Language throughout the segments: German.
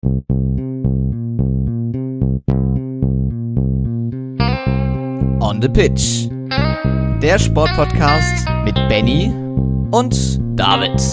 On the Pitch. Der Sportpodcast mit Benny und David.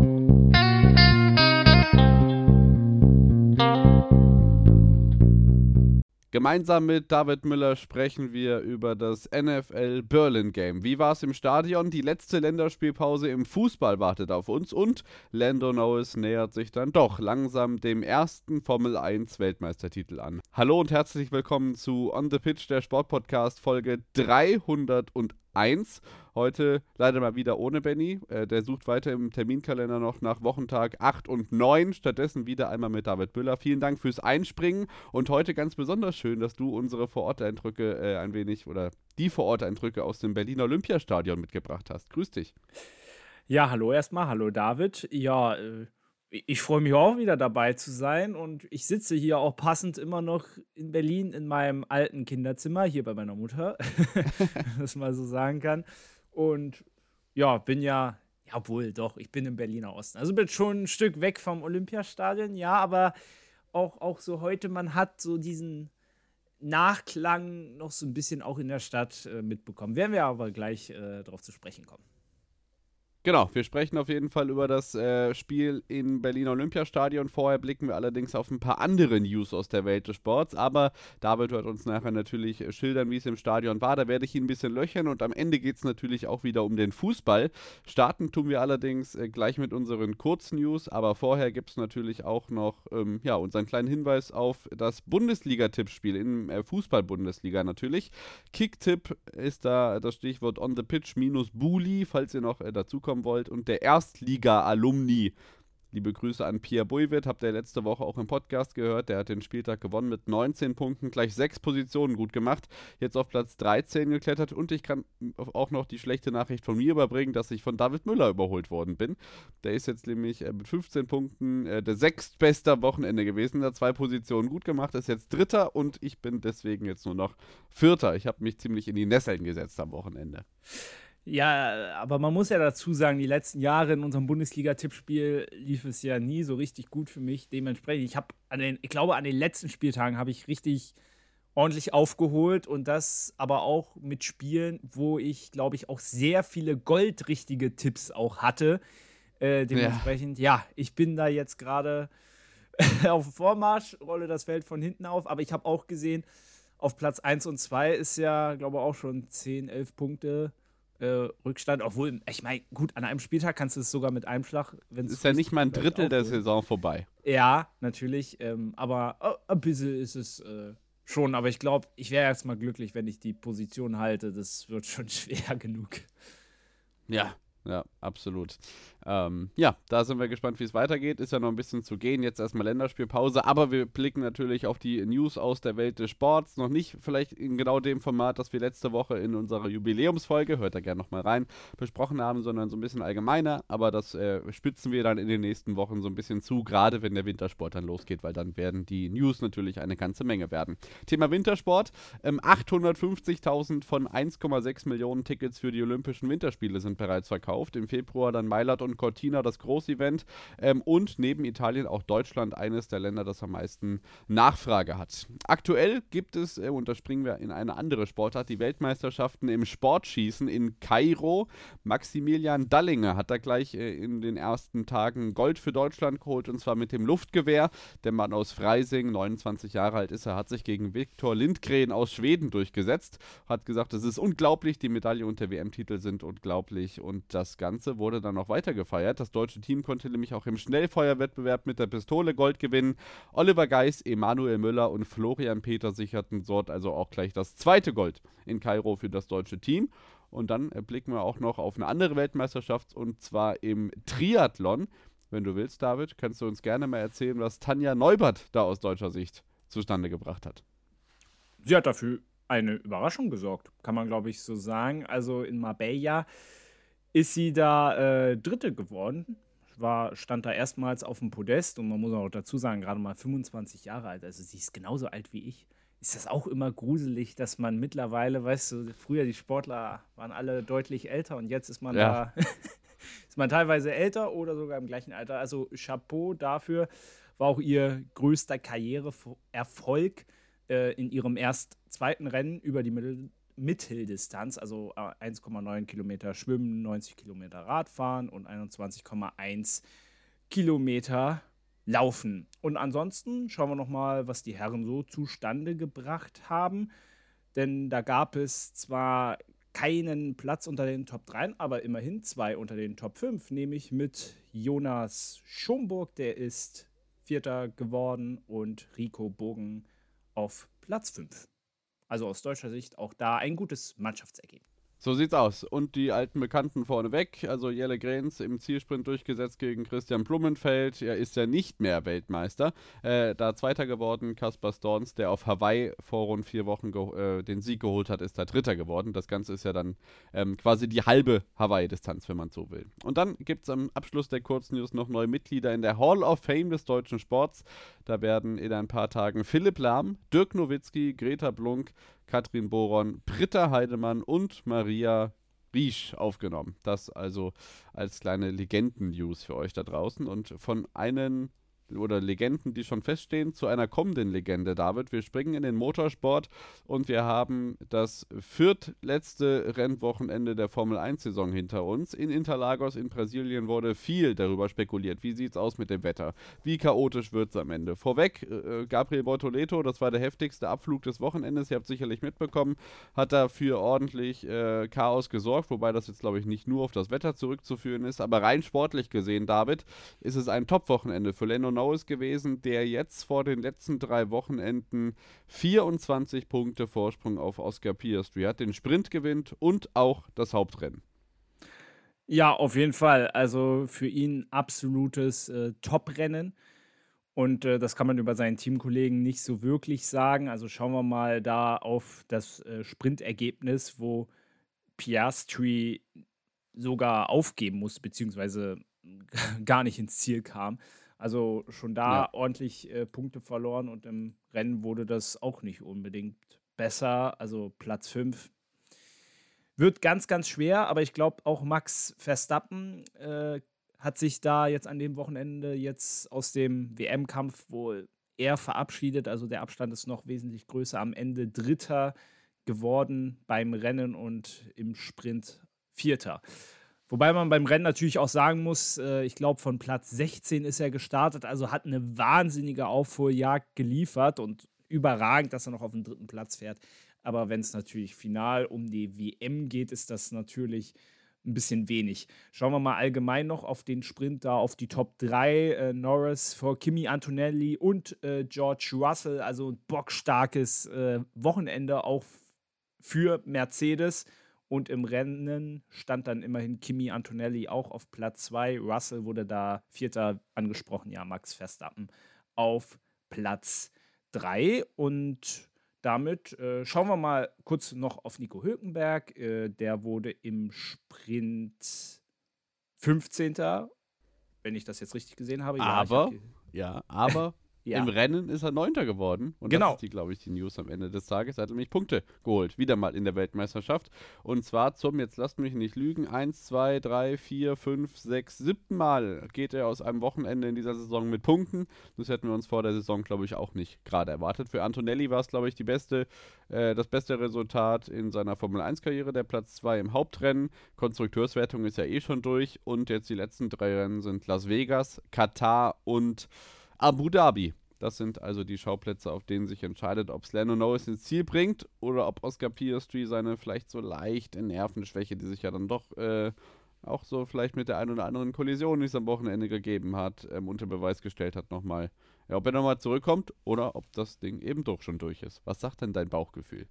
Gemeinsam mit David Müller sprechen wir über das NFL Berlin Game. Wie war es im Stadion? Die letzte Länderspielpause im Fußball wartet auf uns und Lando Norris nähert sich dann doch langsam dem ersten Formel 1 Weltmeistertitel an. Hallo und herzlich willkommen zu On the Pitch, der Sportpodcast Folge 301. Heute leider mal wieder ohne Benny. Der sucht weiter im Terminkalender noch nach Wochentag 8 und 9. Stattdessen wieder einmal mit David Müller. Vielen Dank fürs Einspringen. Und heute ganz besonders schön, dass du unsere Vororteindrücke die Vororteindrücke aus dem Berliner Olympiastadion mitgebracht hast. Grüß dich. Ja, hallo erstmal. Hallo David. Ja, ich freue mich auch wieder dabei zu sein. Und ich sitze hier auch passend immer noch in Berlin in meinem alten Kinderzimmer, hier bei meiner Mutter, wenn man das mal so sagen kann. Und ja, ich bin im Berliner Osten. Also bin schon ein Stück weg vom Olympiastadion, ja, aber auch so heute, man hat so diesen Nachklang noch so ein bisschen auch in der Stadt mitbekommen. Werden wir aber gleich drauf zu sprechen kommen. Genau, wir sprechen auf jeden Fall über das Spiel im Berliner Olympiastadion. Vorher blicken wir allerdings auf ein paar andere News aus der Welt des Sports. Aber David wird uns nachher natürlich schildern, wie es im Stadion war. Da werde ich ihn ein bisschen löchern und am Ende geht es natürlich auch wieder um den Fußball. Starten tun wir allerdings gleich mit unseren Kurznews. Aber vorher gibt es natürlich auch noch unseren kleinen Hinweis auf das Bundesliga-Tippspiel in Fußball-Bundesliga natürlich. Kicktipp ist da das Stichwort on the pitch minus Bully, falls ihr noch dazu kommt wollt, und der Erstliga-Alumni. Liebe Grüße an Pierre Buivet, habt ihr letzte Woche auch im Podcast gehört, der hat den Spieltag gewonnen mit 19 Punkten, gleich 6 Positionen gut gemacht, jetzt auf Platz 13 geklettert und ich kann auch noch die schlechte Nachricht von mir überbringen, dass ich von David Müller überholt worden bin. Der ist jetzt nämlich mit 15 Punkten der sechstbeste am Wochenende gewesen, hat 2 Positionen gut gemacht, ist jetzt Dritter und ich bin deswegen jetzt nur noch Vierter. Ich habe mich ziemlich in die Nesseln gesetzt am Wochenende. Ja, aber man muss ja dazu sagen, die letzten Jahre in unserem Bundesliga-Tippspiel lief es ja nie so richtig gut für mich. Dementsprechend, ich glaube, an den letzten Spieltagen habe ich richtig ordentlich aufgeholt und das aber auch mit Spielen, wo ich, glaube ich, auch sehr viele goldrichtige Tipps auch hatte. Dementsprechend, ich bin da jetzt gerade auf dem Vormarsch, rolle das Feld von hinten auf, aber ich habe auch gesehen, auf Platz 1 und 2 ist ja, glaube ich, auch schon 10, 11 Punkte Rückstand, obwohl, ich meine, gut, an einem Spieltag kannst du es sogar mit einem Schlag, wenn es ist ja nicht mal ein Drittel der Saison vorbei. Ja, natürlich, aber ein bisschen ist es schon, aber ich glaube, ich wäre jetzt mal glücklich, wenn ich die Position halte, das wird schon schwer genug. Ja, absolut. Da sind wir gespannt, wie es weitergeht. Ist ja noch ein bisschen zu gehen. Jetzt erstmal Länderspielpause. Aber wir blicken natürlich auf die News aus der Welt des Sports. Noch nicht vielleicht in genau dem Format, das wir letzte Woche in unserer Jubiläumsfolge, hört da gerne nochmal rein, besprochen haben, sondern so ein bisschen allgemeiner. Aber das spitzen wir dann in den nächsten Wochen so ein bisschen zu, gerade wenn der Wintersport dann losgeht, weil dann werden die News natürlich eine ganze Menge werden. Thema Wintersport. 850.000 von 1,6 Millionen Tickets für die Olympischen Winterspiele sind bereits verkauft. Im Februar dann Mailand und Cortina, das Großevent, und neben Italien auch Deutschland, eines der Länder, das am meisten Nachfrage hat. Aktuell gibt es, und da springen wir in eine andere Sportart, die Weltmeisterschaften im Sportschießen in Kairo. Maximilian Dallinger hat da gleich in den ersten Tagen Gold für Deutschland geholt, und zwar mit dem Luftgewehr. Der Mann aus Freising, 29 Jahre alt ist er, hat sich gegen Viktor Lindgren aus Schweden durchgesetzt, hat gesagt, es ist unglaublich, die Medaille und der WM-Titel sind unglaublich, und das Ganze wurde dann noch weiter gefeiert. Das deutsche Team konnte nämlich auch im Schnellfeuerwettbewerb mit der Pistole Gold gewinnen. Oliver Geis, Emanuel Müller und Florian Peter sicherten dort also auch gleich das zweite Gold in Kairo für das deutsche Team. Und dann blicken wir auch noch auf eine andere Weltmeisterschaft, und zwar im Triathlon. Wenn du willst, David, kannst du uns gerne mal erzählen, was Tanja Neubert da aus deutscher Sicht zustande gebracht hat. Sie hat dafür eine Überraschung gesorgt, kann man, glaube ich, so sagen. Also in Marbella ist sie da Dritte geworden. Stand da erstmals auf dem Podest, und man muss auch dazu sagen, gerade mal 25 Jahre alt, also sie ist genauso alt wie ich. Ist das auch immer gruselig, dass man mittlerweile, weißt du, früher die Sportler waren alle deutlich älter und jetzt ist man da, ist man teilweise älter oder sogar im gleichen Alter. Also Chapeau dafür, war auch ihr größter Karriereerfolg in ihrem erst zweiten Rennen über die Mitteldistanz, also 1,9 Kilometer Schwimmen, 90 Kilometer Radfahren und 21,1 Kilometer Laufen. Und ansonsten schauen wir nochmal, was die Herren so zustande gebracht haben. Denn da gab es zwar keinen Platz unter den Top 3, aber immerhin 2 unter den Top 5, nämlich mit Jonas Schomburg, der ist Vierter geworden, und Rico Bogen auf Platz 5. Also aus deutscher Sicht auch da ein gutes Mannschaftsergebnis. So sieht's aus. Und die alten Bekannten vorneweg, also Jelle Grens im Zielsprint durchgesetzt gegen Christian Blumenfeld. Er ist ja nicht mehr Weltmeister. Da Zweiter geworden, Kaspar Storns, der auf Hawaii vor rund 4 Wochen den Sieg geholt hat, ist da Dritter geworden. Das Ganze ist ja dann quasi die halbe Hawaii-Distanz, wenn man so will. Und dann gibt's am Abschluss der Kurznews noch neue Mitglieder in der Hall of Fame des deutschen Sports. Da werden in ein paar Tagen Philipp Lahm, Dirk Nowitzki, Greta Blunk, Katrin Boron, Britta Heidemann und Maria Riesch aufgenommen. Das also als kleine Legenden-News für euch da draußen. Und von einen oder Legenden, die schon feststehen, zu einer kommenden Legende, David. Wir springen in den Motorsport und wir haben das viertletzte Rennwochenende der Formel-1-Saison hinter uns. In Interlagos in Brasilien wurde viel darüber spekuliert. Wie sieht es aus mit dem Wetter? Wie chaotisch wird es am Ende? Vorweg, Gabriel Bortoleto, das war der heftigste Abflug des Wochenendes, ihr habt es sicherlich mitbekommen, hat dafür ordentlich Chaos gesorgt, wobei das jetzt, glaube ich, nicht nur auf das Wetter zurückzuführen ist, aber rein sportlich gesehen, David, ist es ein Top-Wochenende für Lando Norris gewesen, der jetzt vor den letzten 3 Wochenenden 24 Punkte Vorsprung auf Oscar Piastri hat, den Sprint gewinnt und auch das Hauptrennen. Ja, auf jeden Fall. Also für ihn absolutes Top-Rennen. Und das kann man über seinen Teamkollegen nicht so wirklich sagen. Also schauen wir mal da auf das Sprintergebnis, wo Piastri sogar aufgeben musste, beziehungsweise gar nicht ins Ziel kam. Also schon da ordentlich Punkte verloren, und im Rennen wurde das auch nicht unbedingt besser. Also Platz 5 wird ganz, ganz schwer, aber ich glaube auch Max Verstappen hat sich da jetzt an dem Wochenende jetzt aus dem WM-Kampf wohl eher verabschiedet. Also der Abstand ist noch wesentlich größer. Am Ende Dritter geworden beim Rennen und im Sprint Vierter. Wobei man beim Rennen natürlich auch sagen muss, ich glaube, von Platz 16 ist er gestartet, also hat eine wahnsinnige Aufholjagd geliefert und überragend, dass er noch auf den 3. Platz fährt. Aber wenn es natürlich final um die WM geht, ist das natürlich ein bisschen wenig. Schauen wir mal allgemein noch auf den Sprint da, auf die Top 3. Norris vor Kimi Antonelli und George Russell, also ein bockstarkes Wochenende auch für Mercedes. Und im Rennen stand dann immerhin Kimi Antonelli auch auf Platz 2. Russell wurde da Vierter angesprochen. Ja, Max Verstappen auf Platz 3. Und damit schauen wir mal kurz noch auf Nico Hülkenberg. Der wurde im Sprint 15. Wenn ich das jetzt richtig gesehen habe. Aber Ja. im Rennen ist er 9. geworden. Und Genau. das ist, glaube ich, die News am Ende des Tages. Er hat nämlich Punkte geholt. Wieder mal in der Weltmeisterschaft. Und zwar jetzt lasst mich nicht lügen, 1, 2, 3, 4, 5, 6, 7. Mal geht er aus einem Wochenende in dieser Saison mit Punkten. Das hätten wir uns vor der Saison, glaube ich, auch nicht gerade erwartet. Für Antonelli war es, glaube ich, das beste Resultat in seiner Formel-1-Karriere. Der Platz 2 im Hauptrennen. Konstrukteurswertung ist ja eh schon durch. Und jetzt die letzten 3 Rennen sind Las Vegas, Katar und Abu Dhabi. Das sind also die Schauplätze, auf denen sich entscheidet, ob es Lando Norris ins Ziel bringt oder ob Oscar Piastri seine vielleicht so leichte Nervenschwäche, die sich ja dann doch auch so vielleicht mit der einen oder anderen Kollision, die es am Wochenende gegeben hat, unter Beweis gestellt hat nochmal. Ja, ob er nochmal zurückkommt oder ob das Ding eben doch schon durch ist. Was sagt denn dein Bauchgefühl?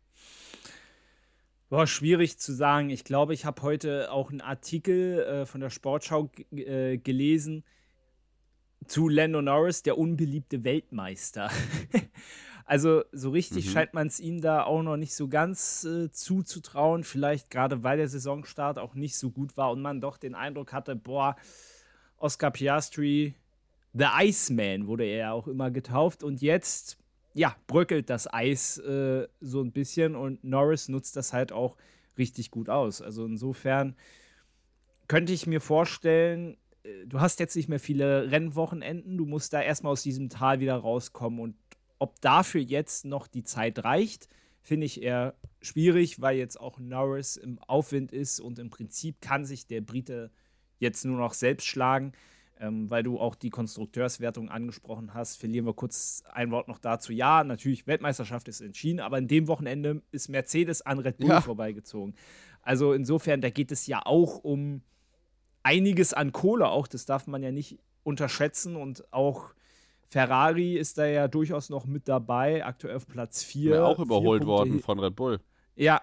Boah, schwierig zu sagen. Ich glaube, ich habe heute auch einen Artikel von der Sportschau gelesen zu Lando Norris, der unbeliebte Weltmeister. Also so richtig scheint man es ihm da auch noch nicht so ganz zuzutrauen. Vielleicht gerade, weil der Saisonstart auch nicht so gut war und man doch den Eindruck hatte, boah, Oscar Piastri, The Iceman wurde er ja auch immer getauft. Und jetzt, ja, bröckelt das Eis so ein bisschen und Norris nutzt das halt auch richtig gut aus. Also insofern könnte ich mir vorstellen, du hast jetzt nicht mehr viele Rennwochenenden, du musst da erstmal aus diesem Tal wieder rauskommen. Und ob dafür jetzt noch die Zeit reicht, finde ich eher schwierig, weil jetzt auch Norris im Aufwind ist und im Prinzip kann sich der Brite jetzt nur noch selbst schlagen. Weil du auch die Konstrukteurswertung angesprochen hast, verlieren wir kurz ein Wort noch dazu. Ja, natürlich, Weltmeisterschaft ist entschieden, aber in dem Wochenende ist Mercedes an Red Bull vorbeigezogen. Also insofern, da geht es ja auch um einiges an Kohle auch, das darf man ja nicht unterschätzen und auch Ferrari ist da ja durchaus noch mit dabei, aktuell auf Platz 4. Ja, auch überholt worden von Red Bull. Ja,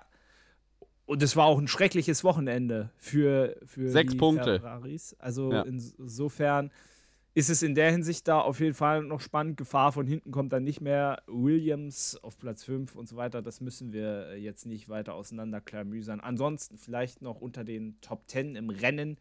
und es war auch ein schreckliches Wochenende für 6 die Punkte. Ferraris. Also insofern ist es in der Hinsicht da auf jeden Fall noch spannend. Gefahr von hinten kommt dann nicht mehr. Williams auf Platz 5 und so weiter. Das müssen wir jetzt nicht weiter auseinanderklamüsern. Ansonsten vielleicht noch unter den Top 10 im Rennen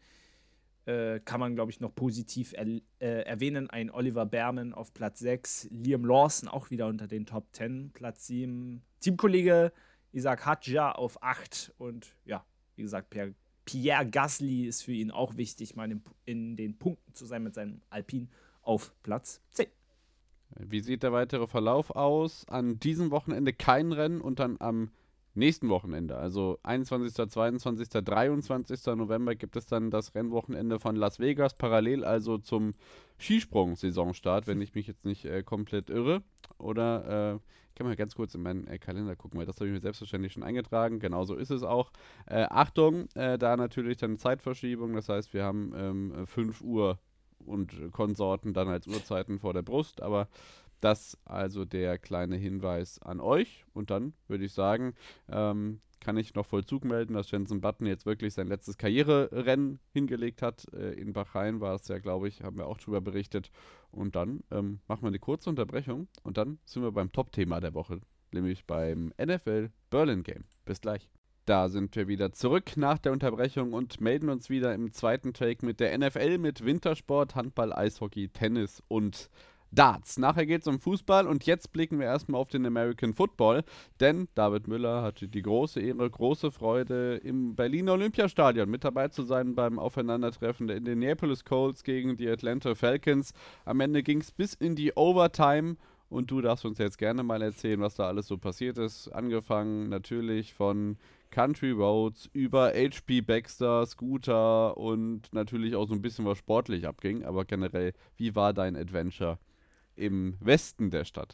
kann man, glaube ich, noch positiv erwähnen. Ein Oliver Behrman auf Platz 6. Liam Lawson auch wieder unter den Top 10. Platz 7. Teamkollege Isaac Hadjar auf 8 und ja, wie gesagt, Pierre Gasly ist für ihn auch wichtig, mal in den Punkten zu sein mit seinem Alpine auf Platz 10. Wie sieht der weitere Verlauf aus? An diesem Wochenende kein Rennen und dann am nächsten Wochenende, also 21., 22., 23. November gibt es dann das Rennwochenende von Las Vegas, parallel also zum Skisprung-Saisonstart, wenn ich mich jetzt nicht komplett irre. Oder ich kann mal ganz kurz in meinen Kalender gucken, weil das habe ich mir selbstverständlich schon eingetragen. Genau so ist es auch. Achtung, da natürlich dann Zeitverschiebung, das heißt, wir haben 5 Uhr und Konsorten dann als Uhrzeiten vor der Brust, aber das also der kleine Hinweis an euch. Und dann würde ich sagen, kann ich noch Vollzug melden, dass Jenson Button jetzt wirklich sein letztes Karriererennen hingelegt hat. In Bahrain war es ja, glaube ich, haben wir auch drüber berichtet. Und dann machen wir eine kurze Unterbrechung und dann sind wir beim Top-Thema der Woche, nämlich beim NFL Berlin Game. Bis gleich. Da sind wir wieder zurück nach der Unterbrechung und melden uns wieder im zweiten Take mit der NFL, mit Wintersport, Handball, Eishockey, Tennis und Darts. Nachher geht es um Fußball und jetzt blicken wir erstmal auf den American Football, denn David Müller hatte die große Ehre, große Freude, im Berliner Olympiastadion mit dabei zu sein beim Aufeinandertreffen der Indianapolis Colts gegen die Atlanta Falcons. Am Ende ging es bis in die Overtime und du darfst uns jetzt gerne mal erzählen, was da alles so passiert ist. Angefangen natürlich von Country Roads über HP Baxter, Scooter und natürlich auch so ein bisschen was sportlich abging, aber generell, wie war dein Adventure im Westen der Stadt?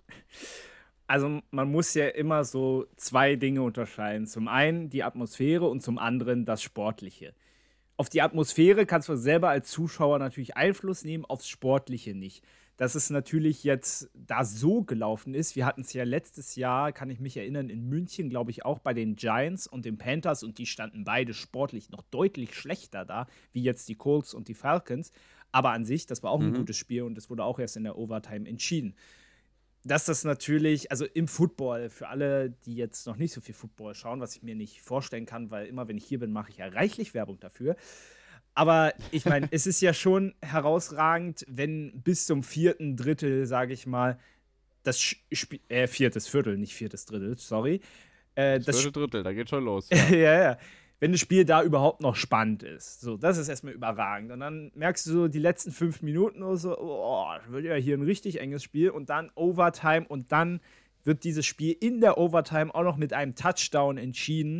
Also man muss ja immer so 2 Dinge unterscheiden. Zum einen die Atmosphäre und zum anderen das Sportliche. Auf die Atmosphäre kannst du selber als Zuschauer natürlich Einfluss nehmen, aufs Sportliche nicht. Dass es natürlich jetzt da so gelaufen ist, wir hatten es ja letztes Jahr, kann ich mich erinnern, in München, glaube ich, auch bei den Giants und den Panthers und die standen beide sportlich noch deutlich schlechter da, wie jetzt die Colts und die Falcons. Aber an sich, das war auch ein gutes Spiel und es wurde auch erst in der Overtime entschieden. Dass das natürlich, also im Football, für alle, die jetzt noch nicht so viel Football schauen, was ich mir nicht vorstellen kann, weil immer, wenn ich hier bin, mache ich ja reichlich Werbung dafür. Aber ich meine, es ist ja schon herausragend, wenn bis zum 4. Drittel, sage ich mal, das Spiel, 4. Viertel, nicht 4. Drittel, sorry. Das 4. Drittel, da geht schon los. Ja. Wenn das Spiel da überhaupt noch spannend ist. So, das ist erstmal überragend. Und dann merkst du so die letzten 5 Minuten oder so, das wird ja hier ein richtig enges Spiel. Und dann Overtime und dann wird dieses Spiel in der Overtime auch noch mit einem Touchdown entschieden.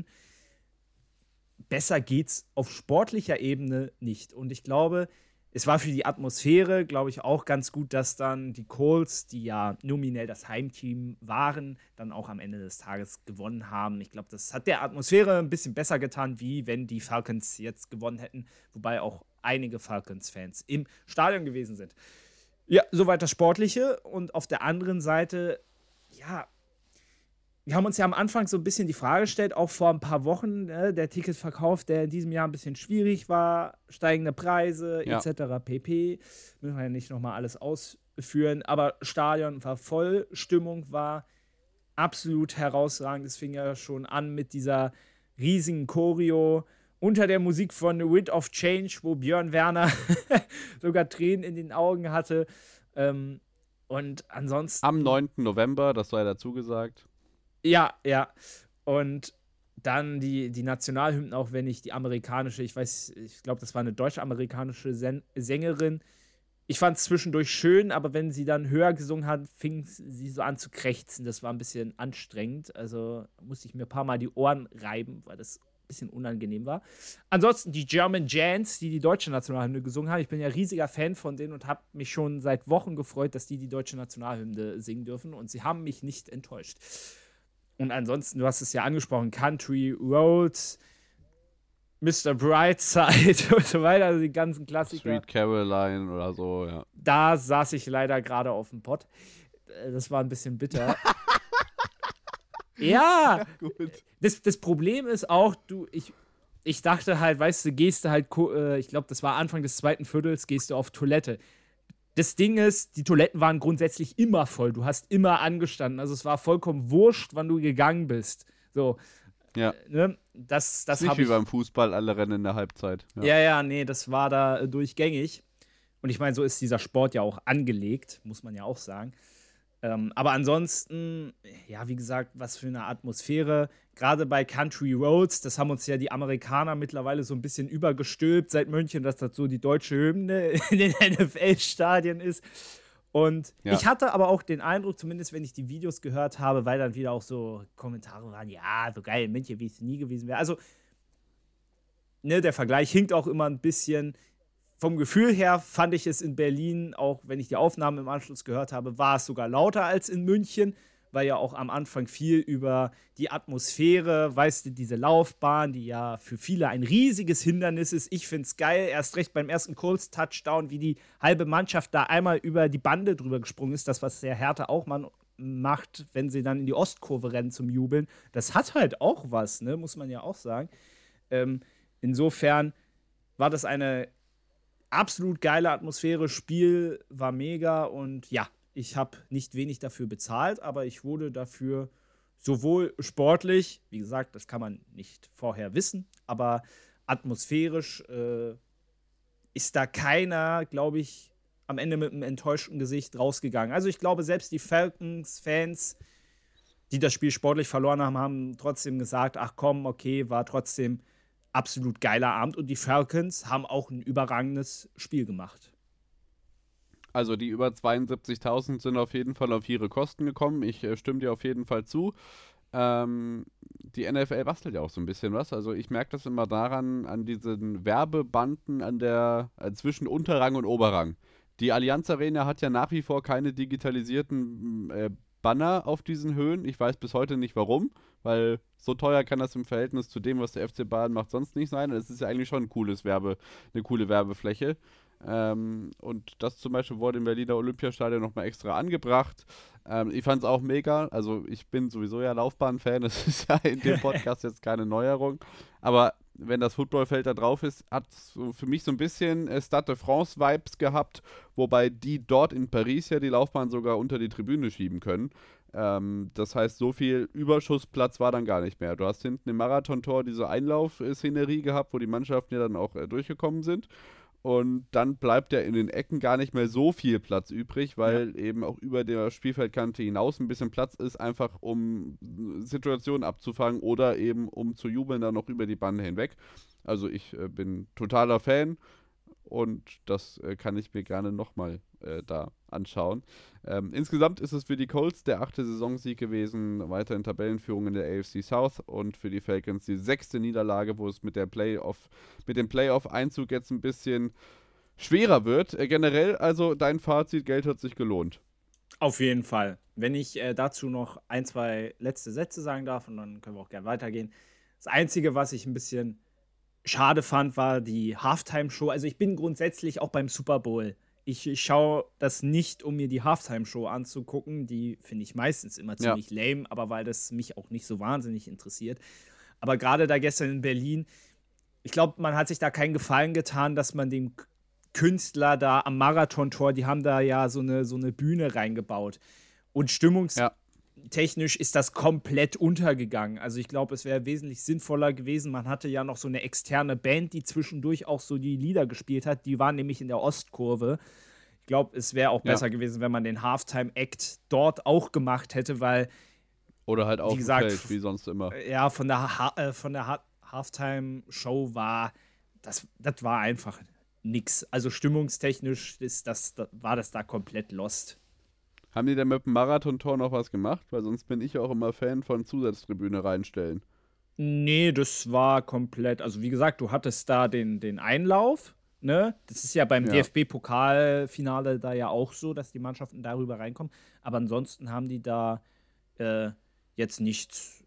Besser geht's auf sportlicher Ebene nicht. Und ich glaube, es war für die Atmosphäre, glaube ich, auch ganz gut, dass dann die Colts, die ja nominell das Heimteam waren, dann auch am Ende des Tages gewonnen haben. Ich glaube, das hat der Atmosphäre ein bisschen besser getan, wie wenn die Falcons jetzt gewonnen hätten. Wobei auch einige Falcons-Fans im Stadion gewesen sind. Ja, soweit das Sportliche. Und auf der anderen Seite, ja, wir haben uns ja am Anfang so ein bisschen die Frage gestellt, auch vor ein paar Wochen, der Ticketverkauf, der in diesem Jahr ein bisschen schwierig war, steigende Preise etc. pp. Müssen wir ja nicht nochmal alles ausführen, aber Stadion war voll, Stimmung war absolut herausragend. Es fing ja schon an mit dieser riesigen Choreo unter der Musik von The Wind of Change, wo Björn Werner sogar Tränen in den Augen hatte. Und ansonsten... Am 9. November, das sei dazu gesagt. Ja. Und dann die Nationalhymnen, auch wenn ich die amerikanische, ich glaube, das war eine deutsch-amerikanische Sängerin. Ich fand es zwischendurch schön, aber wenn sie dann höher gesungen hat, fing sie so an zu krächzen. Das war ein bisschen anstrengend. Also musste ich mir ein paar Mal die Ohren reiben, weil das ein bisschen unangenehm war. Ansonsten die German Giants, die deutsche Nationalhymne gesungen haben. Ich bin ja riesiger Fan von denen und habe mich schon seit Wochen gefreut, dass die deutsche Nationalhymne singen dürfen. Und sie haben mich nicht enttäuscht. Und ansonsten, du hast es ja angesprochen, Country Roads, Mr. Brightside und so weiter, also die ganzen Klassiker. Sweet Caroline oder so, ja. Da saß ich leider gerade auf dem Pott. Das war ein bisschen bitter. Ja, gut. Das Problem ist auch, ich dachte halt, weißt du, gehst du halt, ich glaube, das war Anfang des zweiten Viertels, gehst du auf Toilette. Das Ding ist, die Toiletten waren grundsätzlich immer voll. Du hast immer angestanden. Also es war vollkommen wurscht, wann du gegangen bist. So. Ja. Ne? Das ist nicht wie beim Fußball, alle rennen in der Halbzeit. Ja, nee, das war da durchgängig. Und ich meine, so ist dieser Sport ja auch angelegt, muss man ja auch sagen. Aber ansonsten, ja, wie gesagt, was für eine Atmosphäre. Gerade bei Country Roads, das haben uns ja die Amerikaner mittlerweile so ein bisschen übergestülpt seit München, dass das so die deutsche Hymne in den NFL-Stadien ist. Und ich hatte aber auch den Eindruck, zumindest wenn ich die Videos gehört habe, weil dann wieder auch so Kommentare waren, ja, so geil in München, wie es nie gewesen wäre. Also, ne, der Vergleich hinkt auch immer ein bisschen. Vom Gefühl her fand ich es in Berlin, auch wenn ich die Aufnahmen im Anschluss gehört habe, war es sogar lauter als in München, weil ja auch am Anfang viel über die Atmosphäre, weißt du, diese Laufbahn, die ja für viele ein riesiges Hindernis ist. Ich finde es geil, erst recht beim ersten Colts-Touchdown, wie die halbe Mannschaft da einmal über die Bande drüber gesprungen ist. Das, was der Hertha auch macht, wenn sie dann in die Ostkurve rennen zum Jubeln. Das hat halt auch was, ne? Muss man ja auch sagen. Insofern war das eine absolut geile Atmosphäre, Spiel war mega und ja, ich habe nicht wenig dafür bezahlt, aber ich wurde dafür sowohl sportlich, wie gesagt, das kann man nicht vorher wissen, aber atmosphärisch ist da keiner, glaube ich, am Ende mit einem enttäuschten Gesicht rausgegangen. Also ich glaube, selbst die Falcons-Fans, die das Spiel sportlich verloren haben, haben trotzdem gesagt, ach komm, okay, war trotzdem absolut geiler Abend und die Falcons haben auch ein überragendes Spiel gemacht. Also die über 72.000 sind auf jeden Fall auf ihre Kosten gekommen. Ich stimme dir auf jeden Fall zu. Die NFL bastelt ja auch so ein bisschen was. Also ich merke das immer daran, an diesen Werbebanden zwischen Unterrang und Oberrang. Die Allianz Arena hat ja nach wie vor keine digitalisierten Banner auf diesen Höhen. Ich weiß bis heute nicht warum, weil so teuer kann das im Verhältnis zu dem, was der FC Bayern macht, sonst nicht sein. Es ist ja eigentlich schon eine coole Werbefläche. Und das zum Beispiel wurde im Berliner Olympiastadion nochmal extra angebracht. Ich fand es auch mega. Also ich bin sowieso ja Laufbahn-Fan. Das ist ja in dem Podcast jetzt keine Neuerung. Aber wenn das Footballfeld da drauf ist, hat es so für mich so ein bisschen Stade de France-Vibes gehabt, wobei die dort in Paris ja die Laufbahn sogar unter die Tribüne schieben können. Das heißt, so viel Überschussplatz war dann gar nicht mehr. Du hast hinten im Marathontor diese Einlauf-Szenerie gehabt, wo die Mannschaften ja dann auch durchgekommen sind. Und dann bleibt ja in den Ecken gar nicht mehr so viel Platz übrig, weil eben auch über der Spielfeldkante hinaus ein bisschen Platz ist, einfach um Situationen abzufangen oder eben um zu jubeln dann noch über die Bande hinweg. Also ich bin totaler Fan und das kann ich mir gerne nochmal da anschauen. Insgesamt ist es für die Colts der 8. Saisonsieg gewesen, weiter in Tabellenführung in der AFC South und für die Falcons die 6. Niederlage, wo es mit dem Playoff-Einzug jetzt ein bisschen schwerer wird. Generell, also dein Fazit, Geld hat sich gelohnt. Auf jeden Fall. Wenn ich dazu noch ein, zwei letzte Sätze sagen darf und dann können wir auch gerne weitergehen. Das Einzige, was ich ein bisschen schade fand, war die Halftime-Show. Also ich bin grundsätzlich auch beim Super Bowl. Ich schaue das nicht, um mir die Halftime-Show anzugucken. Die finde ich meistens immer ziemlich lame, aber weil das mich auch nicht so wahnsinnig interessiert. Aber gerade da gestern in Berlin, ich glaube, man hat sich da keinen Gefallen getan, dass man dem Künstler da am Marathontor, die haben da ja so eine Bühne reingebaut. Und stimmungstechnisch ist das komplett untergegangen. Also ich glaube, es wäre wesentlich sinnvoller gewesen. Man hatte ja noch so eine externe Band, die zwischendurch auch so die Lieder gespielt hat. Die waren nämlich in der Ostkurve. Ich glaube, es wäre auch besser gewesen, wenn man den Halftime-Act dort auch gemacht hätte, weil Oder halt auf wie dem gesagt, Feld, wie sonst immer. Ja, von der Halftime-Show war das war einfach nix. Also stimmungstechnisch war das da komplett lost. Haben die denn mit dem Marathontor noch was gemacht? Weil sonst bin ich auch immer Fan von Zusatztribüne reinstellen. Nee, das war komplett, also wie gesagt, du hattest da den Einlauf, ne? Das ist ja beim Ja. DFB-Pokalfinale da ja auch so, dass die Mannschaften darüber reinkommen. Aber ansonsten haben die da jetzt nichts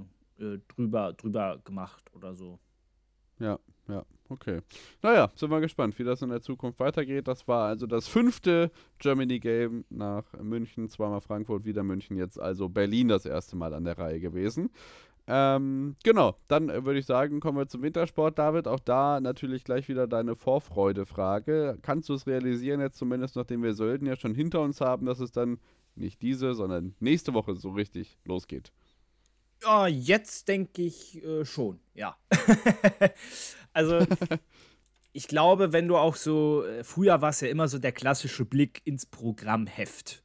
drüber gemacht oder so. Ja, okay. Naja, sind wir gespannt, wie das in der Zukunft weitergeht. Das war also das 5. Germany Game nach München, zweimal Frankfurt, wieder München, jetzt also Berlin das erste Mal an der Reihe gewesen. Genau, dann würde ich sagen, kommen wir zum Wintersport, David. Auch da natürlich gleich wieder deine Vorfreude-Frage. Kannst du es realisieren, jetzt zumindest nachdem wir Sölden ja schon hinter uns haben, dass es dann nicht diese, sondern nächste Woche so richtig losgeht? Ja, jetzt denke ich schon, ja. Also, ich glaube, wenn du auch so, früher war es ja immer so der klassische Blick ins Programmheft.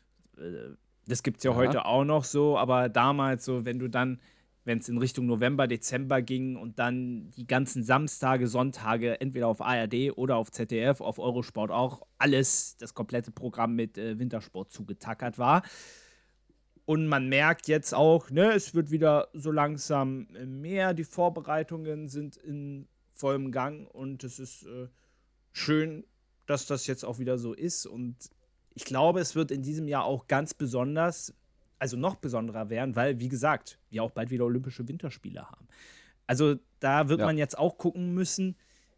Das gibt es ja heute auch noch so, aber damals so, wenn es in Richtung November, Dezember ging und dann die ganzen Samstage, Sonntage entweder auf ARD oder auf ZDF, auf Eurosport auch, das komplette Programm mit Wintersport zugetackert war. Und man merkt jetzt auch, ne, es wird wieder so langsam mehr, die Vorbereitungen sind in vollem Gang und es ist schön, dass das jetzt auch wieder so ist. Und ich glaube, es wird in diesem Jahr auch ganz besonders, also noch besonderer werden, weil, wie gesagt, wir auch bald wieder Olympische Winterspiele haben. Also da wird man jetzt auch gucken müssen,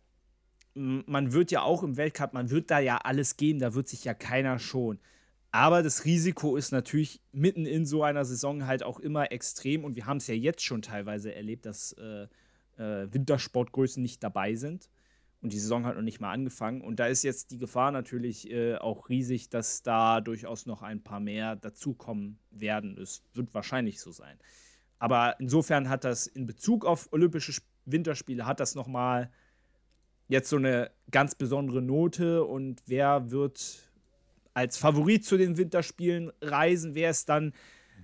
man wird ja auch im Weltcup, man wird da ja alles geben, da wird sich ja keiner schonen. Aber das Risiko ist natürlich mitten in so einer Saison halt auch immer extrem. Und wir haben es ja jetzt schon teilweise erlebt, dass Wintersportgrößen nicht dabei sind. Und die Saison hat noch nicht mal angefangen. Und da ist jetzt die Gefahr natürlich auch riesig, dass da durchaus noch ein paar mehr dazukommen werden. Es wird wahrscheinlich so sein. Aber insofern hat das in Bezug auf Olympische Winterspiele, hat das nochmal jetzt so eine ganz besondere Note. Und wer wird als Favorit zu den Winterspielen reisen, wer ist dann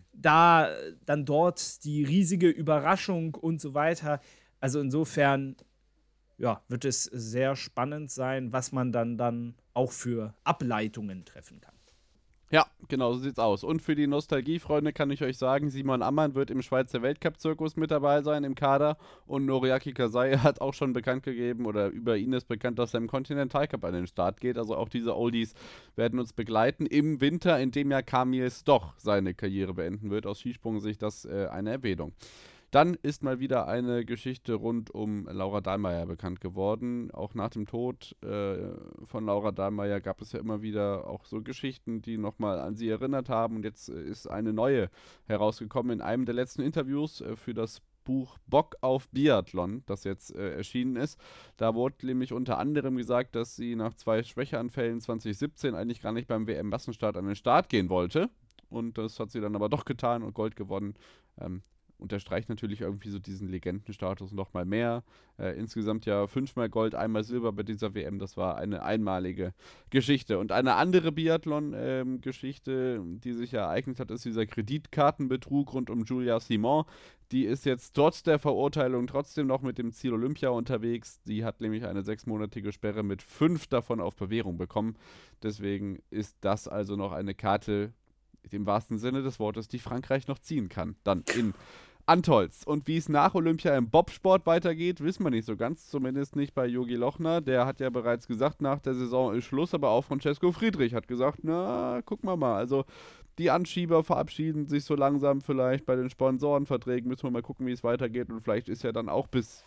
dort die riesige Überraschung und so weiter. Also insofern, ja, wird es sehr spannend sein, was man dann auch für Ableitungen treffen kann. Ja, genau, so sieht's aus. Und für die Nostalgiefreunde kann ich euch sagen, Simon Ammann wird im Schweizer Weltcup-Zirkus mit dabei sein im Kader und Noriaki Kasai hat auch schon bekannt gegeben oder über ihn ist bekannt, dass er im Continental Cup an den Start geht. Also auch diese Oldies werden uns begleiten im Winter, in dem ja Kamil Stoch seine Karriere beenden wird. Aus Skisprung-Sicht das eine Erwähnung. Dann ist mal wieder eine Geschichte rund um Laura Dahlmeier bekannt geworden. Auch nach dem Tod von Laura Dahlmeier gab es ja immer wieder auch so Geschichten, die nochmal an sie erinnert haben. Und jetzt ist eine neue herausgekommen in einem der letzten Interviews für das Buch Bock auf Biathlon, das jetzt erschienen ist. Da wurde nämlich unter anderem gesagt, dass sie nach 2 Schwächeanfällen 2017 eigentlich gar nicht beim WM-Massenstart an den Start gehen wollte. Und das hat sie dann aber doch getan und Gold gewonnen. Unterstreicht natürlich irgendwie so diesen Legendenstatus noch mal mehr. Insgesamt ja 5-mal Gold, 1-mal Silber bei dieser WM. Das war eine einmalige Geschichte. Und eine andere Biathlon-Geschichte, die sich ereignet hat, ist dieser Kreditkartenbetrug rund um Julia Simon. Die ist jetzt trotz der Verurteilung trotzdem noch mit dem Ziel Olympia unterwegs. Die hat nämlich eine 6-monatige Sperre mit 5 davon auf Bewährung bekommen. Deswegen ist das also noch eine Karte, im wahrsten Sinne des Wortes, die Frankreich noch ziehen kann. Dann in Antolz. Und wie es nach Olympia im Bobsport weitergeht, wissen wir nicht so ganz. Zumindest nicht bei Jogi Lochner. Der hat ja bereits gesagt, nach der Saison ist Schluss. Aber auch Francesco Friedrich hat gesagt, na, gucken wir mal. Also die Anschieber verabschieden sich so langsam vielleicht bei den Sponsorenverträgen. Müssen wir mal gucken, wie es weitergeht. Und vielleicht ist ja dann auch bis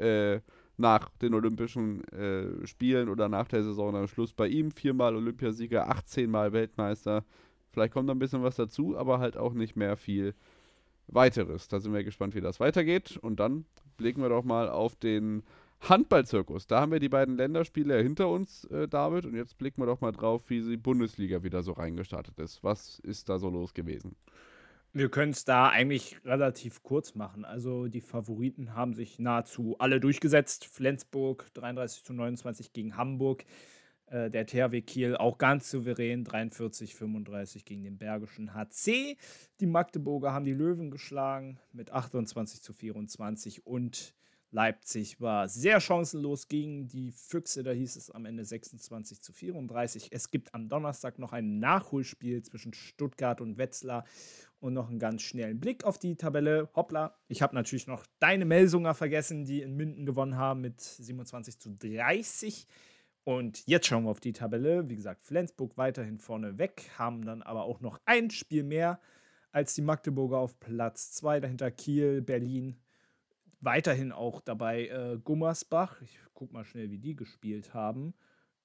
nach den Olympischen Spielen oder nach der Saison dann Schluss bei ihm. 4-mal Olympiasieger, 18-mal Weltmeister. Vielleicht kommt noch ein bisschen was dazu, aber halt auch nicht mehr viel Weiteres. Da sind wir gespannt, wie das weitergeht. Und dann blicken wir doch mal auf den Handballzirkus. Da haben wir die beiden Länderspiele hinter uns, David. Und jetzt blicken wir doch mal drauf, wie die Bundesliga wieder so reingestartet ist. Was ist da so los gewesen? Wir können es da eigentlich relativ kurz machen. Also die Favoriten haben sich nahezu alle durchgesetzt. Flensburg 33:29 gegen Hamburg. Der THW Kiel auch ganz souverän 43-35 gegen den Bergischen HC. Die Magdeburger haben die Löwen geschlagen mit 28-24 und Leipzig war sehr chancenlos gegen die Füchse. Da hieß es am Ende 26-34. Es gibt am Donnerstag noch ein Nachholspiel zwischen Stuttgart und Wetzlar und noch einen ganz schnellen Blick auf die Tabelle. Hoppla, ich habe natürlich noch deine Melsunger vergessen, die in Minden gewonnen haben mit 27-30. Und jetzt schauen wir auf die Tabelle. Wie gesagt, Flensburg weiterhin vorne weg, haben dann aber auch noch ein Spiel mehr als die Magdeburger auf Platz 2. Dahinter Kiel, Berlin. Weiterhin auch dabei Gummersbach. Ich gucke mal schnell, wie die gespielt haben.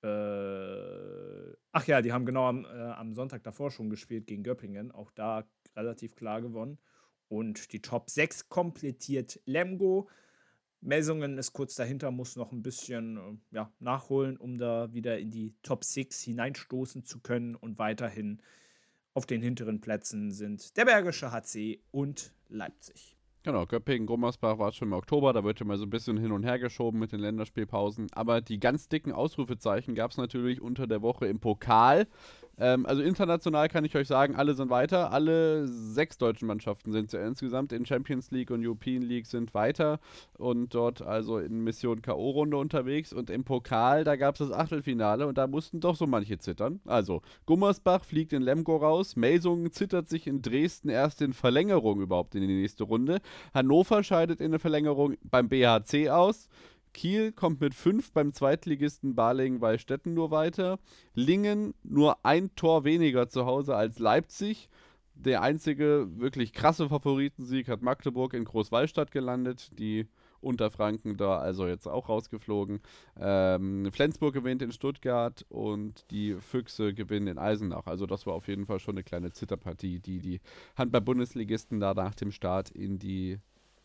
Ach ja, die haben genau am Sonntag davor schon gespielt gegen Göppingen. Auch da relativ klar gewonnen. Und die Top 6 komplettiert Lemgo. Melsungen ist kurz dahinter, muss noch ein bisschen nachholen, um da wieder in die Top 6 hineinstoßen zu können. Und weiterhin auf den hinteren Plätzen sind der Bergische HC und Leipzig. Genau, Göppingen-Gummersbach war schon im Oktober, da wird immer so ein bisschen hin und her geschoben mit den Länderspielpausen. Aber die ganz dicken Ausrufezeichen gab es natürlich unter der Woche im Pokal. Also international kann ich euch sagen, alle sind weiter. Alle 6 deutschen Mannschaften sind ja insgesamt in Champions League und European League sind weiter und dort also in Mission K.O.-Runde unterwegs. Und im Pokal, da gab es das Achtelfinale und da mussten doch so manche zittern. Also Gummersbach fliegt in Lemgo raus, Melsungen zittert sich in Dresden erst in Verlängerung überhaupt in die nächste Runde. Hannover scheidet in der Verlängerung beim BHC aus. Kiel kommt mit 5 beim Zweitligisten Balingen-Wallstätten nur weiter. Lingen nur ein Tor weniger zu Hause als Leipzig. Der einzige wirklich krasse Favoritensieg hat Magdeburg in Großwallstadt gelandet. Die Unterfranken da also jetzt auch rausgeflogen. Flensburg gewinnt in Stuttgart und die Füchse gewinnen in Eisenach. Also das war auf jeden Fall schon eine kleine Zitterpartie, die Handball-Bundesligisten da nach dem Start in die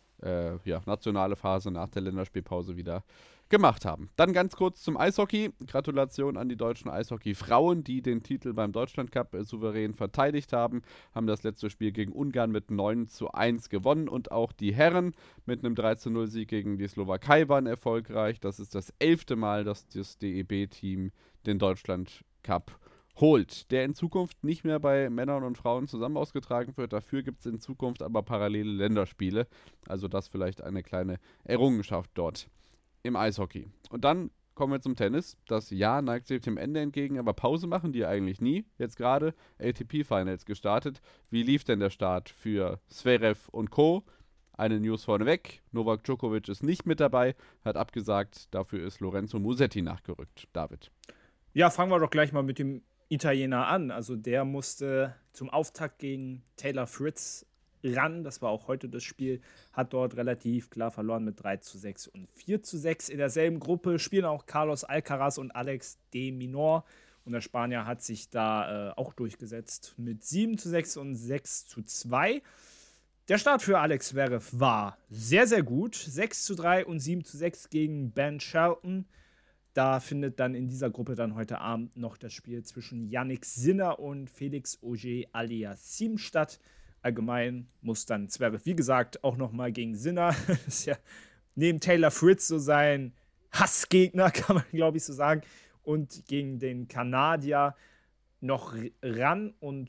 nationale Phase nach der Länderspielpause wieder gemacht haben. Dann ganz kurz zum Eishockey. Gratulation an die deutschen Eishockey-Frauen, die den Titel beim Deutschlandcup souverän verteidigt haben. Haben das letzte Spiel gegen Ungarn mit 9-1 gewonnen und auch die Herren mit einem 3-0-Sieg gegen die Slowakei waren erfolgreich. Das ist das 11. Mal, dass das DEB-Team den Deutschlandcup holt, der in Zukunft nicht mehr bei Männern und Frauen zusammen ausgetragen wird. Dafür gibt es in Zukunft aber parallele Länderspiele. Also das vielleicht eine kleine Errungenschaft dort im Eishockey. Und dann kommen wir zum Tennis. Das Jahr neigt sich dem Ende entgegen, aber Pause machen die eigentlich nie. Jetzt gerade ATP-Finals gestartet. Wie lief denn der Start für Zverev und Co.? Eine News vorneweg. Novak Djokovic ist nicht mit dabei, hat abgesagt. Dafür ist Lorenzo Musetti nachgerückt. David. Ja, fangen wir doch gleich mal mit dem Italiener an. Also der musste zum Auftakt gegen Taylor Fritz ran. Das war auch heute das Spiel. Hat dort relativ klar verloren mit 3-6 und 4-6. In derselben Gruppe spielen auch Carlos Alcaraz und Alex de Minaur. Und der Spanier hat sich da auch durchgesetzt mit 7-6 und 6-2. Der Start für Alex Zverev war sehr, sehr gut. 6-3 und 7-6 gegen Ben Shelton. Da findet dann in dieser Gruppe dann heute Abend noch das Spiel zwischen Yannick Sinner und Felix Auger-Aliassime statt. Allgemein muss dann Zverev, wie gesagt, auch nochmal gegen Sinner. Das ist ja neben Taylor Fritz so sein Hassgegner, kann man glaube ich so sagen. Und gegen den Kanadier noch ran. Und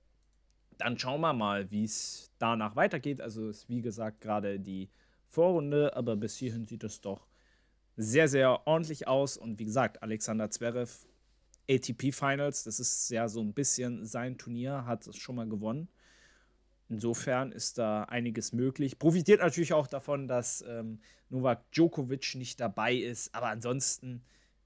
dann schauen wir mal, wie es danach weitergeht. Also ist wie gesagt gerade die Vorrunde, aber bis hierhin sieht es doch sehr, sehr ordentlich aus. Und wie gesagt, Alexander Zverev, ATP Finals, das ist ja so ein bisschen sein Turnier, hat es schon mal gewonnen. Insofern ist da einiges möglich. Profitiert natürlich auch davon, dass Novak Djokovic nicht dabei ist. Aber ansonsten,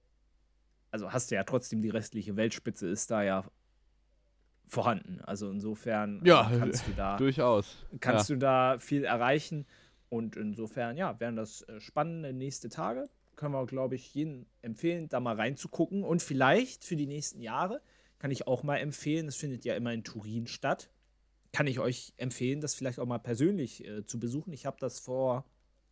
also hast du ja trotzdem die restliche Weltspitze ist da ja vorhanden. Also insofern kannst du da durchaus. Kannst du da viel erreichen. Und insofern, wären das spannende nächste Tage. Können wir, glaube ich, jeden empfehlen, da mal reinzugucken. Und vielleicht für die nächsten Jahre kann ich auch mal empfehlen, das findet ja immer in Turin statt, kann ich euch empfehlen, das vielleicht auch mal persönlich zu besuchen. Ich habe das vor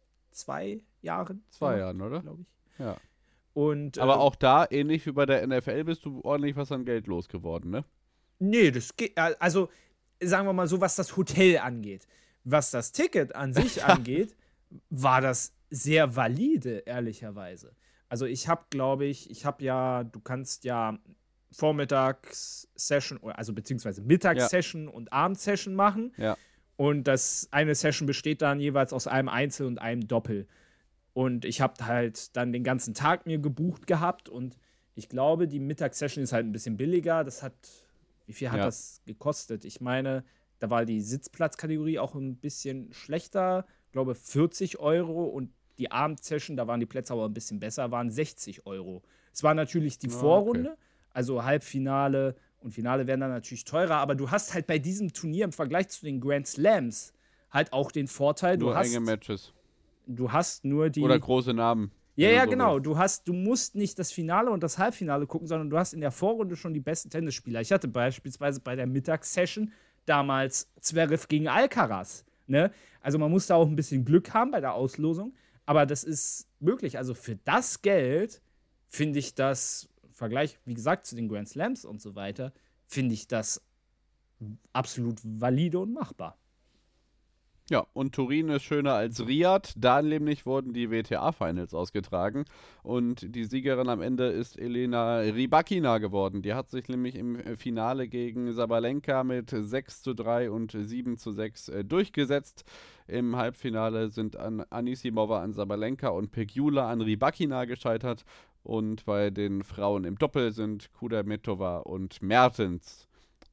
2 Jahren. 2 Jahren, oder? Glaube ich. Ja. Und, aber auch da, ähnlich wie bei der NFL, bist du ordentlich was an Geld losgeworden, ne? Nee, das geht, also sagen wir mal so, was das Hotel angeht. Was das Ticket an sich angeht, war das sehr valide, ehrlicherweise. Also ich habe, glaube ich, du kannst ja Vormittags-Session, also beziehungsweise Mittags-Session und Abend-Session machen. Ja. Und das eine Session besteht dann jeweils aus einem Einzel und einem Doppel. Und ich habe halt dann den ganzen Tag mir gebucht gehabt und ich glaube, die Mittagssession ist halt ein bisschen billiger. Wie viel hat das gekostet? Ich meine, da war die Sitzplatzkategorie auch ein bisschen schlechter. Ich glaube 40 Euro und die Abendsession, da waren die Plätze aber ein bisschen besser, waren 60 Euro. Es war natürlich die Vorrunde, also Halbfinale und Finale werden dann natürlich teurer, aber du hast halt bei diesem Turnier im Vergleich zu den Grand Slams halt auch den Vorteil, Nur enge Matches. Du hast nur die... Oder große Namen. Ja, genau. Du musst nicht das Finale und das Halbfinale gucken, sondern du hast in der Vorrunde schon die besten Tennisspieler. Ich hatte beispielsweise bei der Mittagssession damals Zverev gegen Alcaraz. Ne? Also man muss da auch ein bisschen Glück haben bei der Auslosung, aber das ist möglich. Also für das Geld finde ich das, im Vergleich, wie gesagt, zu den Grand Slams und so weiter, finde ich das absolut valide und machbar. Ja, und Turin ist schöner als Riyadh. Da nämlich wurden die WTA-Finals ausgetragen. Und die Siegerin am Ende ist Elena Rybakina geworden. Die hat sich nämlich im Finale gegen Sabalenka mit 6:3 und 7:6 durchgesetzt. Im Halbfinale sind Anisimova an Sabalenka und Pegula an Rybakina gescheitert. Und bei den Frauen im Doppel sind Kudermetova und Mertens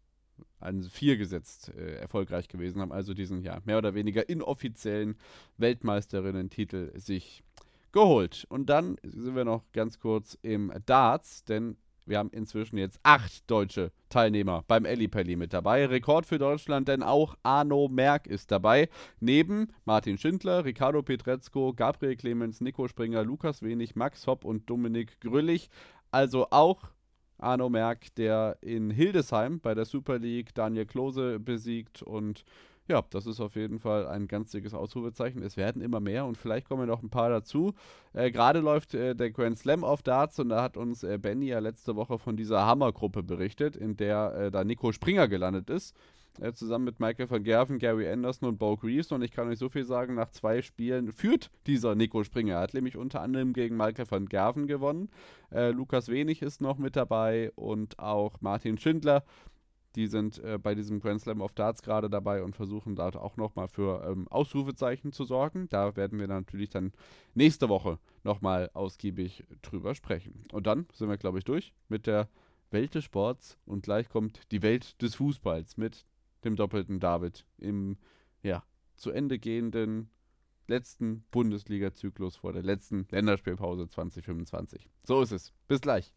an 4 gesetzt erfolgreich gewesen, haben also diesen mehr oder weniger inoffiziellen Weltmeisterinnen-Titel sich geholt. Und dann sind wir noch ganz kurz im Darts, denn wir haben inzwischen jetzt 8 deutsche Teilnehmer beim Ellipelli mit dabei. Rekord für Deutschland, denn auch Arno Merck ist dabei. Neben Martin Schindler, Ricardo Pietrezco, Gabriel Clemens, Nico Springer, Lukas Wenig, Max Hopp und Dominik Grüllich. Also auch Arno Merck, der in Hildesheim bei der Super League Daniel Klose besiegt, und ja, das ist auf jeden Fall ein ganz dickes Ausrufezeichen. Es werden immer mehr und vielleicht kommen noch ein paar dazu. Gerade läuft der Grand Slam auf Darts und da hat uns Benny ja letzte Woche von dieser Hammergruppe berichtet, in der da Nico Springer gelandet ist. Zusammen mit Michael van Gerven, Gary Anderson und Bo Greaves. Und ich kann euch so viel sagen, nach 2 Spielen führt dieser Nico Springer. Er hat nämlich unter anderem gegen Michael van Gerven gewonnen. Lukas Wenig ist noch mit dabei und auch Martin Schindler. Die sind bei diesem Grand Slam of Darts gerade dabei und versuchen da auch nochmal für Ausrufezeichen zu sorgen. Da werden wir natürlich dann nächste Woche nochmal ausgiebig drüber sprechen. Und dann sind wir, glaube ich, durch mit der Welt des Sports und gleich kommt die Welt des Fußballs mit dem doppelten David im zu Ende gehenden letzten Bundesliga-Zyklus vor der letzten Länderspielpause 2025. So ist es. Bis gleich.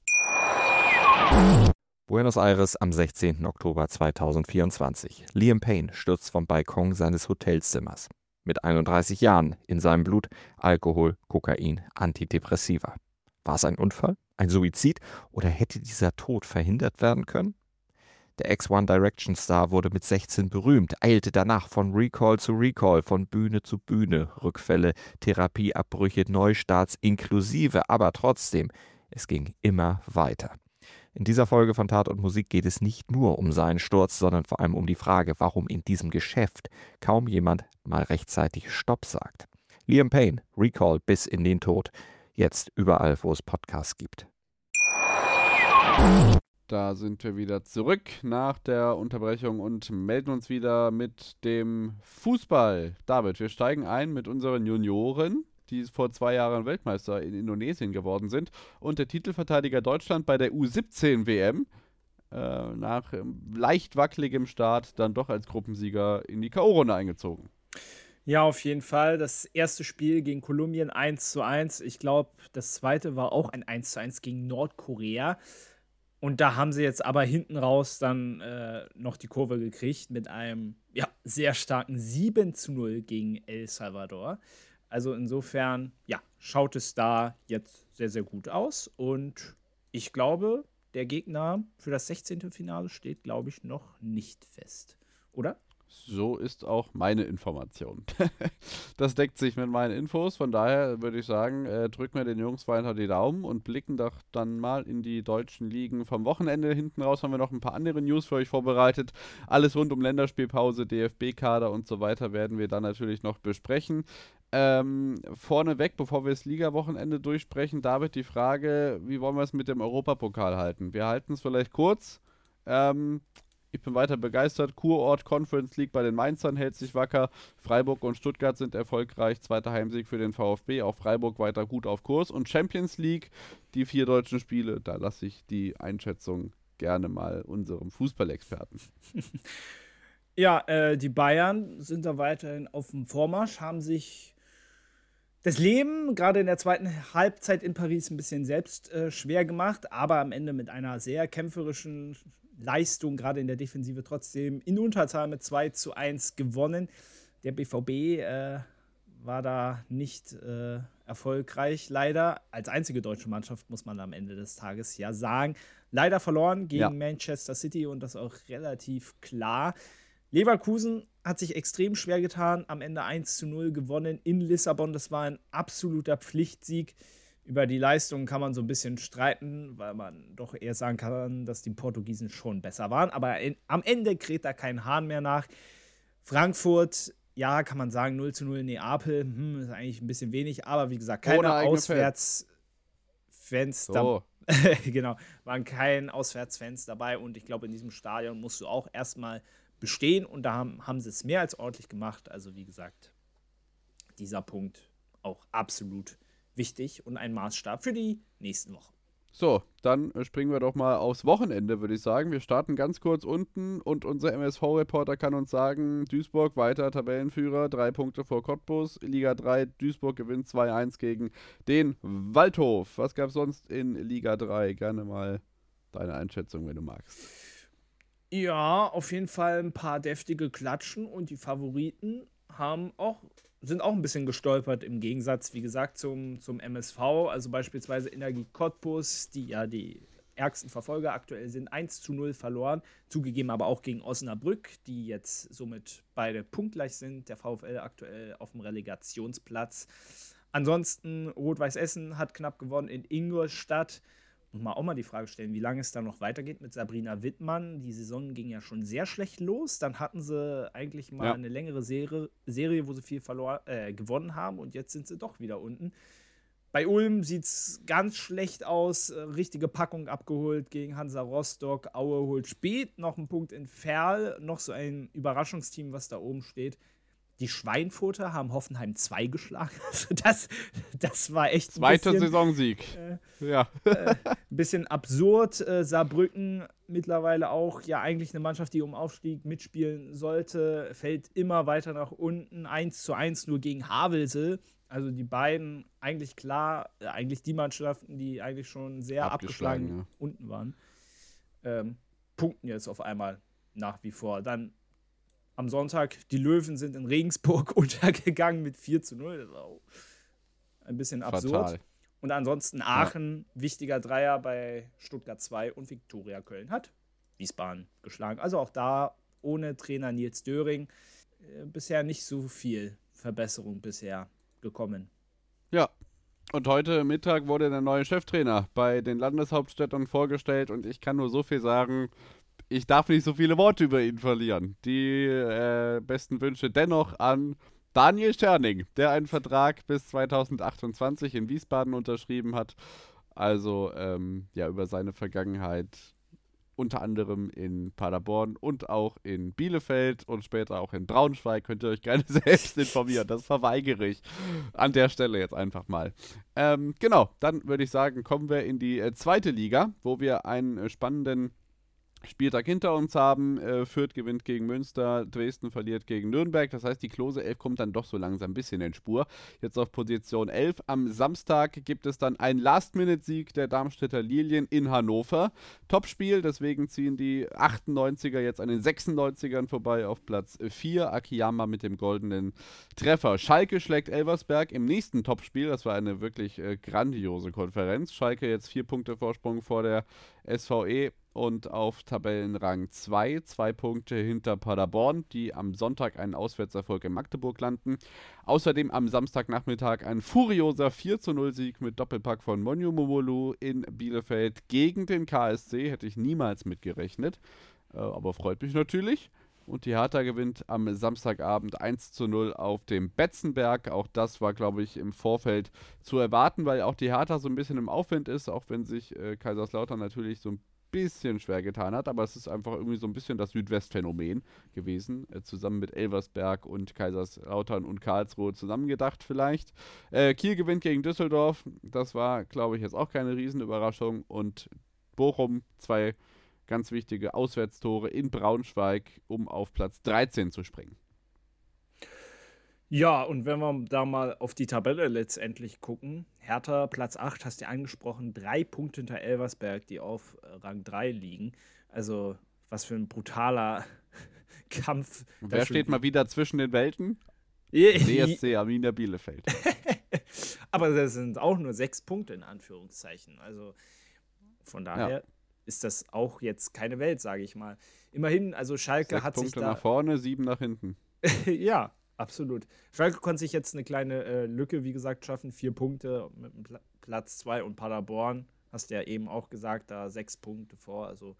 Buenos Aires am 16. Oktober 2024. Liam Payne stürzt vom Balkon seines Hotelzimmers. Mit 31 Jahren, in seinem Blut Alkohol, Kokain, Antidepressiva. War es ein Unfall, ein Suizid oder hätte dieser Tod verhindert werden können? Der Ex-One Direction Star wurde mit 16 berühmt, eilte danach von Recall zu Recall, von Bühne zu Bühne, Rückfälle, Therapieabbrüche, Neustarts inklusive, aber trotzdem, es ging immer weiter. In dieser Folge von Tat und Musik geht es nicht nur um seinen Sturz, sondern vor allem um die Frage, warum in diesem Geschäft kaum jemand mal rechtzeitig Stopp sagt. Liam Payne, Recall bis in den Tod, jetzt überall, wo es Podcasts gibt. Da sind wir wieder zurück nach der Unterbrechung und melden uns wieder mit dem Fußball. David, wir steigen ein mit unseren Junioren, die vor 2 Jahren Weltmeister in Indonesien geworden sind, und der Titelverteidiger Deutschland bei der U17-WM nach leicht wackeligem Start dann doch als Gruppensieger in die K.O.-Runde eingezogen. Ja, auf jeden Fall. Das erste Spiel gegen Kolumbien 1:1. Ich glaube, das zweite war auch ein 1:1 gegen Nordkorea. Und da haben sie jetzt aber hinten raus dann noch die Kurve gekriegt mit einem sehr starken 7:0 gegen El Salvador. Also insofern, schaut es da jetzt sehr, sehr gut aus. Und ich glaube, der Gegner für das 16. Finale steht, glaube ich, noch nicht fest. Oder? So ist auch meine Information. Das deckt sich mit meinen Infos. Von daher würde ich sagen, drücken wir den Jungs weiter die Daumen und blicken doch dann mal in die deutschen Ligen vom Wochenende. Hinten raus haben wir noch ein paar andere News für euch vorbereitet. Alles rund um Länderspielpause, DFB-Kader und so weiter werden wir dann natürlich noch besprechen. Vorneweg, bevor wir das Liga-Wochenende durchsprechen, David, die Frage, wie wollen wir es mit dem Europapokal halten? Wir halten es vielleicht kurz. Ich bin weiter begeistert. Kurort Conference League bei den Mainzern hält sich wacker. Freiburg und Stuttgart sind erfolgreich. Zweiter Heimsieg für den VfB. Auch Freiburg weiter gut auf Kurs. Und Champions League, die 4 deutschen Spiele, da lasse ich die Einschätzung gerne mal unserem Fußballexperten. Ja, die Bayern sind da weiterhin auf dem Vormarsch, haben sich das Leben gerade in der zweiten Halbzeit in Paris ein bisschen selbst schwer gemacht, aber am Ende mit einer sehr kämpferischen Leistung, gerade in der Defensive, trotzdem in Unterzahl mit 2:1 gewonnen. Der BVB war da nicht erfolgreich, leider. Als einzige deutsche Mannschaft, muss man am Ende des Tages ja sagen. Leider verloren gegen Manchester City und das auch relativ klar. Leverkusen hat sich extrem schwer getan, am Ende 1:0 gewonnen in Lissabon. Das war ein absoluter Pflichtsieg. Über die Leistung kann man so ein bisschen streiten, weil man doch eher sagen kann, dass die Portugiesen schon besser waren. Aber am Ende kräht da kein Hahn mehr nach. Frankfurt, ja, kann man sagen, 0:0 Neapel, ist eigentlich ein bisschen wenig. Aber wie gesagt, keine Auswärtsfans dabei. Genau, waren keine Auswärtsfans dabei. Und ich glaube, in diesem Stadion musst du auch erstmal bestehen. Und da haben sie es mehr als ordentlich gemacht. Also wie gesagt, dieser Punkt auch absolut wichtig und ein Maßstab für die nächsten Wochen. So, dann springen wir doch mal aufs Wochenende, würde ich sagen. Wir starten ganz kurz unten und unser MSV-Reporter kann uns sagen, Duisburg weiter Tabellenführer, 3 Punkte vor Cottbus. Liga 3, Duisburg gewinnt 2:1 gegen den Waldhof. Was gab es sonst in Liga 3? Gerne mal deine Einschätzung, wenn du magst. Ja, auf jeden Fall ein paar deftige Klatschen und die Favoriten sind auch ein bisschen gestolpert im Gegensatz, wie gesagt, zum MSV. Also beispielsweise Energie Cottbus, die ja die ärgsten Verfolger aktuell sind, 1:0 verloren. Zugegeben aber auch gegen Osnabrück, die jetzt somit beide punktgleich sind. Der VfL aktuell auf dem Relegationsplatz. Ansonsten Rot-Weiß Essen hat knapp gewonnen in Ingolstadt. Muss man auch mal die Frage stellen, wie lange es da noch weitergeht mit Sabrina Wittmann. Die Saison ging ja schon sehr schlecht los. Dann hatten sie eigentlich mal eine längere Serie, wo sie viel gewonnen haben. Und jetzt sind sie doch wieder unten. Bei Ulm sieht es ganz schlecht aus. Richtige Packung abgeholt gegen Hansa Rostock. Aue holt spät noch einen Punkt in Verl. Noch so ein Überraschungsteam, was da oben steht. Die Schweinfurter haben Hoffenheim 2 geschlagen. Also das war echt ein Zweiter Saisonsieg. Ein bisschen absurd. Saarbrücken mittlerweile auch ja eigentlich eine Mannschaft, die um Aufstieg mitspielen sollte, fällt immer weiter nach unten. 1:1 nur gegen Havelse. Also die beiden eigentlich klar, eigentlich die Mannschaften, die eigentlich schon sehr abgeschlagen unten waren, punkten jetzt auf einmal nach wie vor. Dann am Sonntag, die Löwen sind in Regensburg untergegangen mit 4:0. Das war auch ein bisschen absurd. Fatal. Und ansonsten Aachen, wichtiger Dreier bei Stuttgart 2 und Viktoria Köln hat Wiesbaden geschlagen. Also auch da ohne Trainer Nils Döring bisher nicht so viel Verbesserung bisher gekommen. Ja, und heute Mittag wurde der neue Cheftrainer bei den Landeshauptstädtern vorgestellt und ich kann nur so viel sagen, ich darf nicht so viele Worte über ihn verlieren. Die besten Wünsche dennoch an Daniel Scherning, der einen Vertrag bis 2028 in Wiesbaden unterschrieben hat. Also über seine Vergangenheit unter anderem in Paderborn und auch in Bielefeld und später auch in Braunschweig. Könnt ihr euch gerne selbst informieren. Das verweigere ich an der Stelle jetzt einfach mal. Genau, dann würde ich sagen, kommen wir in die zweite Liga, wo wir einen spannenden Spieltag hinter uns haben. Fürth gewinnt gegen Münster, Dresden verliert gegen Nürnberg. Das heißt, die Klose 11 kommt dann doch so langsam ein bisschen in Spur. Jetzt auf Position 11. Am Samstag gibt es dann einen Last-Minute-Sieg der Darmstädter Lilien in Hannover. Topspiel, deswegen ziehen die 98er jetzt an den 96ern vorbei auf Platz 4. Akiyama mit dem goldenen Treffer. Schalke schlägt Elversberg im nächsten Topspiel. Das war eine wirklich grandiose Konferenz. Schalke jetzt 4 Punkte Vorsprung vor der SVE. Und auf Tabellenrang 2 Punkte hinter Paderborn, die am Sonntag einen Auswärtserfolg in Magdeburg landen. Außerdem am Samstagnachmittag ein furioser 4:0-Sieg mit Doppelpack von Monyu Momolu in Bielefeld gegen den KSC. Hätte ich niemals mitgerechnet, aber freut mich natürlich. Und die Hertha gewinnt am Samstagabend 1:0 auf dem Betzenberg. Auch das war, glaube ich, im Vorfeld zu erwarten, weil auch die Hertha so ein bisschen im Aufwind ist, auch wenn sich Kaiserslautern natürlich so ein bisschen schwer getan hat. Aber es ist einfach irgendwie so ein bisschen das Südwestphänomen gewesen, zusammen mit Elversberg und Kaiserslautern und Karlsruhe zusammengedacht vielleicht. Kiel gewinnt gegen Düsseldorf. Das war, glaube ich, jetzt auch keine Riesenüberraschung. Und Bochum 2 ganz wichtige Auswärtstore in Braunschweig, um auf Platz 13 zu springen. Ja, und wenn wir da mal auf die Tabelle letztendlich gucken, Hertha Platz 8, hast du ja angesprochen, 3 Punkte hinter Elversberg, die auf Rang 3 liegen. Also was für ein brutaler Kampf. Und wer steht mal wieder zwischen den Welten? Ja. DSC Arminia Bielefeld. Aber das sind auch nur 6 Punkte in Anführungszeichen. Also von daher ist das auch jetzt keine Welt, sage ich mal. Immerhin, also Schalke 6 hat Punkte sich da... nach vorne, 7 nach hinten. Ja, absolut. Schalke konnte sich jetzt eine kleine Lücke, wie gesagt, schaffen. 4 Punkte mit dem Platz 2 und Paderborn, hast du ja eben auch gesagt, da 6 Punkte vor. Also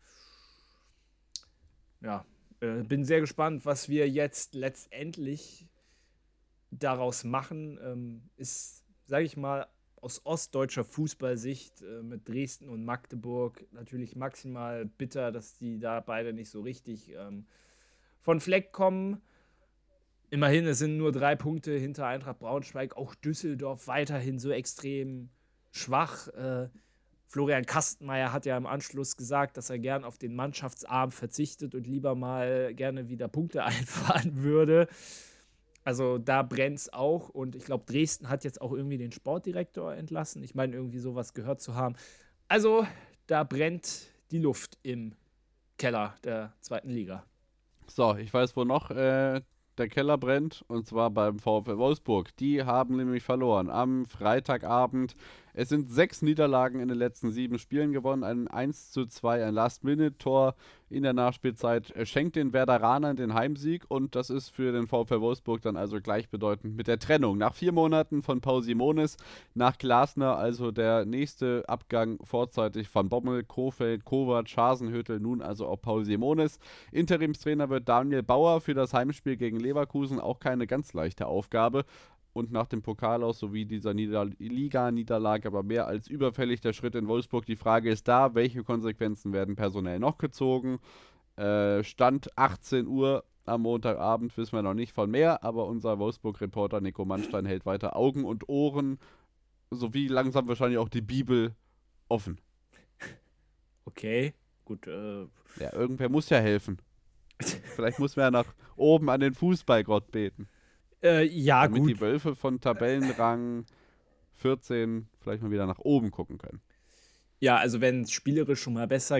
ja, bin sehr gespannt, was wir jetzt letztendlich daraus machen. Ist, sage ich mal, aus ostdeutscher Fußballsicht mit Dresden und Magdeburg natürlich maximal bitter, dass die da beide nicht so richtig von Fleck kommen. Immerhin, es sind nur 3 Punkte hinter Eintracht Braunschweig. Auch Düsseldorf weiterhin so extrem schwach. Florian Kastenmeier hat ja im Anschluss gesagt, dass er gern auf den Mannschaftsarm verzichtet und lieber mal gerne wieder Punkte einfahren würde. Also da brennt es auch. Und ich glaube, Dresden hat jetzt auch irgendwie den Sportdirektor entlassen. Ich meine, irgendwie sowas gehört zu haben. Also da brennt die Luft im Keller der 2. Liga. So, ich weiß, wo noch der Keller brennt, und zwar beim VfL Wolfsburg. Die haben nämlich verloren am Freitagabend. Es sind 6 Niederlagen in den letzten 7 Spielen gewonnen. Ein 1:2, ein Last-Minute-Tor in der Nachspielzeit schenkt den Werderanern den Heimsieg, und das ist für den VfL Wolfsburg dann also gleichbedeutend mit der Trennung. Nach 4 Monaten von Paul Simonis, nach Glasner, also der nächste Abgang vorzeitig von Bommel, Kohfeldt, Kovac, Hasenhüttl, nun also auch Paul Simonis. Interimstrainer wird Daniel Bauer für das Heimspiel gegen Leverkusen, auch keine ganz leichte Aufgabe. Und nach dem Pokal aus sowie dieser Liga-Niederlage aber mehr als überfällig der Schritt in Wolfsburg. Die Frage ist da, welche Konsequenzen werden personell noch gezogen? Stand 18 Uhr am Montagabend, wissen wir noch nicht von mehr, aber unser Wolfsburg-Reporter Nico Mannstein hält weiter Augen und Ohren sowie langsam wahrscheinlich auch die Bibel offen. Okay, gut. Ja, irgendwer muss ja helfen. Vielleicht muss man ja nach oben an den Fußballgott beten. Ja, damit gut. die Wölfe von Tabellenrang 14 vielleicht mal wieder nach oben gucken können. Ja, also wenn es spielerisch schon mal besser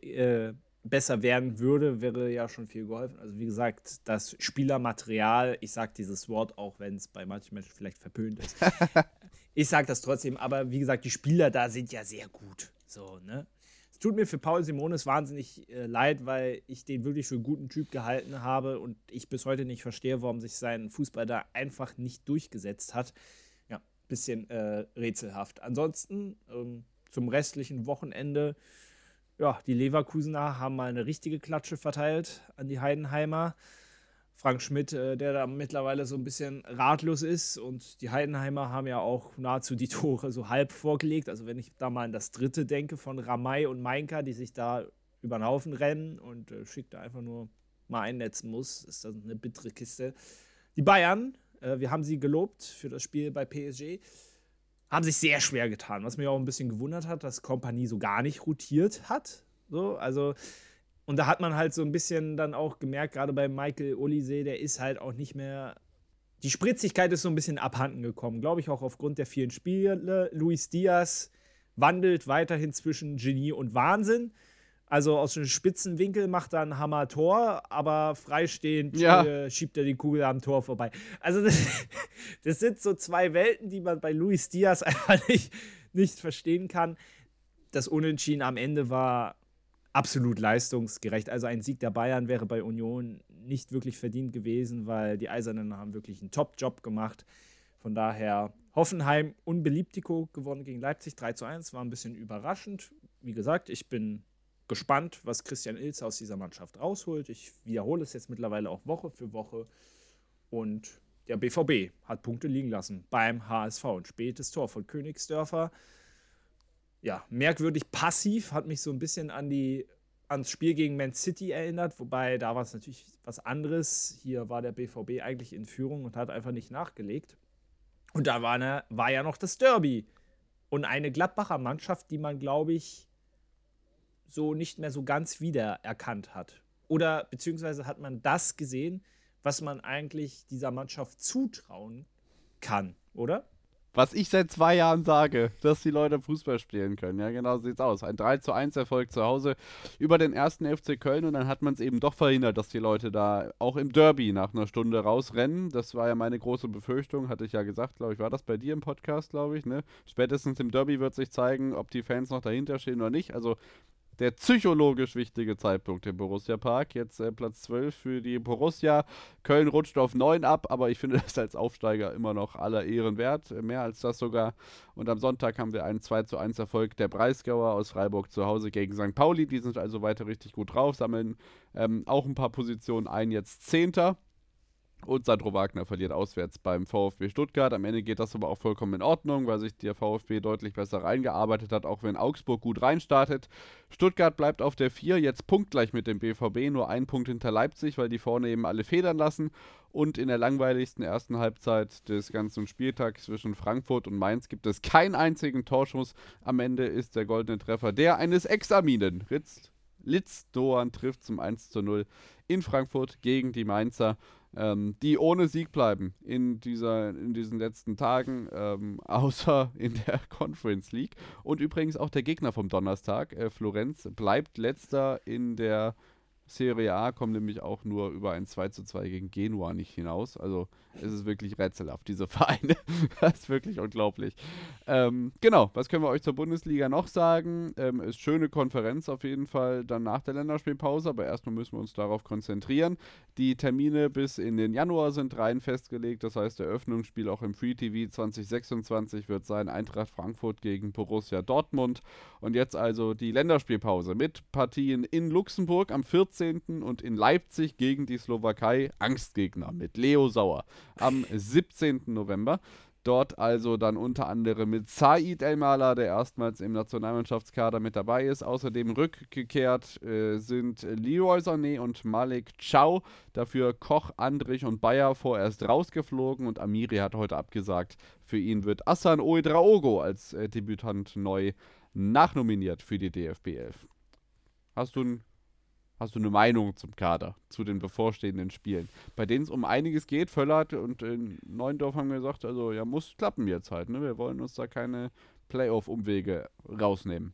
werden würde, wäre ja schon viel geholfen. Also wie gesagt, das Spielermaterial, ich sage dieses Wort, auch wenn es bei manchen Menschen vielleicht verpönt ist. Ich sage das trotzdem, aber wie gesagt, die Spieler da sind ja sehr gut. So, ne? Es tut mir für Paul Simonis wahnsinnig leid, weil ich den wirklich für einen guten Typ gehalten habe und ich bis heute nicht verstehe, warum sich sein Fußball da einfach nicht durchgesetzt hat. Ja, bisschen rätselhaft. Ansonsten zum restlichen Wochenende, ja, die Leverkusener haben mal eine richtige Klatsche verteilt an die Heidenheimer. Frank Schmidt, der da mittlerweile so ein bisschen ratlos ist, und die Heidenheimer haben ja auch nahezu die Tore so halb vorgelegt. Also wenn ich da mal an das dritte denke von Ramay und Mainka, die sich da über den Haufen rennen und Schick da einfach nur mal einnetzen muss, ist das eine bittere Kiste. Die Bayern, wir haben sie gelobt für das Spiel bei PSG, haben sich sehr schwer getan, was mich auch ein bisschen gewundert hat, dass Kompanie so gar nicht rotiert hat. So, also... Und da hat man halt so ein bisschen dann auch gemerkt, gerade bei Michael Olise, der ist halt auch nicht mehr, die Spritzigkeit ist so ein bisschen abhanden gekommen, glaube ich auch aufgrund der vielen Spiele. Luis Diaz wandelt weiterhin zwischen Genie und Wahnsinn. Also aus dem Spitzenwinkel macht er ein Hammer-Tor, aber freistehend schiebt er die Kugel am Tor vorbei. Also das sind so 2 Welten, die man bei Luis Diaz einfach nicht verstehen kann. Das Unentschieden am Ende war absolut leistungsgerecht. Also ein Sieg der Bayern wäre bei Union nicht wirklich verdient gewesen, weil die Eisernen haben wirklich einen Top-Job gemacht. Von daher Hoffenheim unbeliebtico gewonnen gegen Leipzig 3:1. War ein bisschen überraschend. Wie gesagt, ich bin gespannt, was Christian Ilse aus dieser Mannschaft rausholt. Ich wiederhole es jetzt mittlerweile auch Woche für Woche. Und der BVB hat Punkte liegen lassen beim HSV. Ein spätes Tor von Königsdörfer. Ja, merkwürdig passiv, hat mich so ein bisschen ans Spiel gegen Man City erinnert, wobei da war es natürlich was anderes. Hier war der BVB eigentlich in Führung und hat einfach nicht nachgelegt. Und da war ja noch das Derby. Und eine Gladbacher Mannschaft, die man, glaube ich, so nicht mehr so ganz wiedererkannt hat. Oder beziehungsweise hat man das gesehen, was man eigentlich dieser Mannschaft zutrauen kann, oder? Was ich seit 2 Jahren sage, dass die Leute Fußball spielen können. Ja, genau so sieht's aus. Ein 3:1 Erfolg zu Hause über den 1. FC Köln und dann hat man es eben doch verhindert, dass die Leute da auch im Derby nach einer Stunde rausrennen. Das war ja meine große Befürchtung, hatte ich ja gesagt, glaube ich, war das bei dir im Podcast, glaube ich, ne? Spätestens im Derby wird sich zeigen, ob die Fans noch dahinter stehen oder nicht. Also der psychologisch wichtige Zeitpunkt im Borussia Park. Jetzt Platz 12 für die Borussia. Köln rutscht auf 9 ab, aber ich finde das als Aufsteiger immer noch aller Ehren wert. Mehr als das sogar. Und am Sonntag haben wir einen 2:1 Erfolg der Breisgauer aus Freiburg zu Hause gegen St. Pauli. Die sind also weiter richtig gut drauf, sammeln auch ein paar Positionen ein, jetzt 10. Und Sandro Wagner verliert auswärts beim VfB Stuttgart. Am Ende geht das aber auch vollkommen in Ordnung, weil sich der VfB deutlich besser reingearbeitet hat, auch wenn Augsburg gut reinstartet. Stuttgart bleibt auf der 4, jetzt punktgleich mit dem BVB, nur 1 Punkt hinter Leipzig, weil die vorne eben alle federn lassen. Und in der langweiligsten ersten Halbzeit des ganzen Spieltags zwischen Frankfurt und Mainz gibt es keinen einzigen Torschuss. Am Ende ist der goldene Treffer der eines Examinen. Litz Doan trifft zum 1:0 in Frankfurt gegen die Mainzer, die ohne Sieg bleiben in diesen letzten Tagen, außer in der Conference League. Und übrigens auch der Gegner vom Donnerstag, Florenz, bleibt letzter in der Serie A, kommen nämlich auch nur über ein 2:2 gegen Genua nicht hinaus. Also es ist wirklich rätselhaft, diese Vereine. Das ist wirklich unglaublich. Genau, was können wir euch zur Bundesliga noch sagen? Ist schöne Konferenz auf jeden Fall dann nach der Länderspielpause, aber erstmal müssen wir uns darauf konzentrieren. Die Termine bis in den Januar sind rein festgelegt, das heißt, der Eröffnungsspiel auch im Free TV 2026 wird sein Eintracht Frankfurt gegen Borussia Dortmund. Und jetzt also die Länderspielpause mit Partien in Luxemburg am 14. und in Leipzig gegen die Slowakei, Angstgegner mit Leo Sauer am 17. November. Dort also dann unter anderem mit Said Elmalah, der erstmals im Nationalmannschaftskader mit dabei ist. Außerdem rückgekehrt sind Leroy Sané und Malik Thiaw. Dafür Koch, Andrich und Bayer vorerst rausgeflogen und Amiri hat heute abgesagt. Für ihn wird Hassan Ouedraogo als Debütant neu nachnominiert für die DFB 11. Hast du eine Meinung zum Kader, zu den bevorstehenden Spielen, bei denen es um einiges geht? Völlert und Neuendorf haben gesagt, also ja, muss klappen jetzt halt, ne? Wir wollen uns da keine Playoff-Umwege rausnehmen.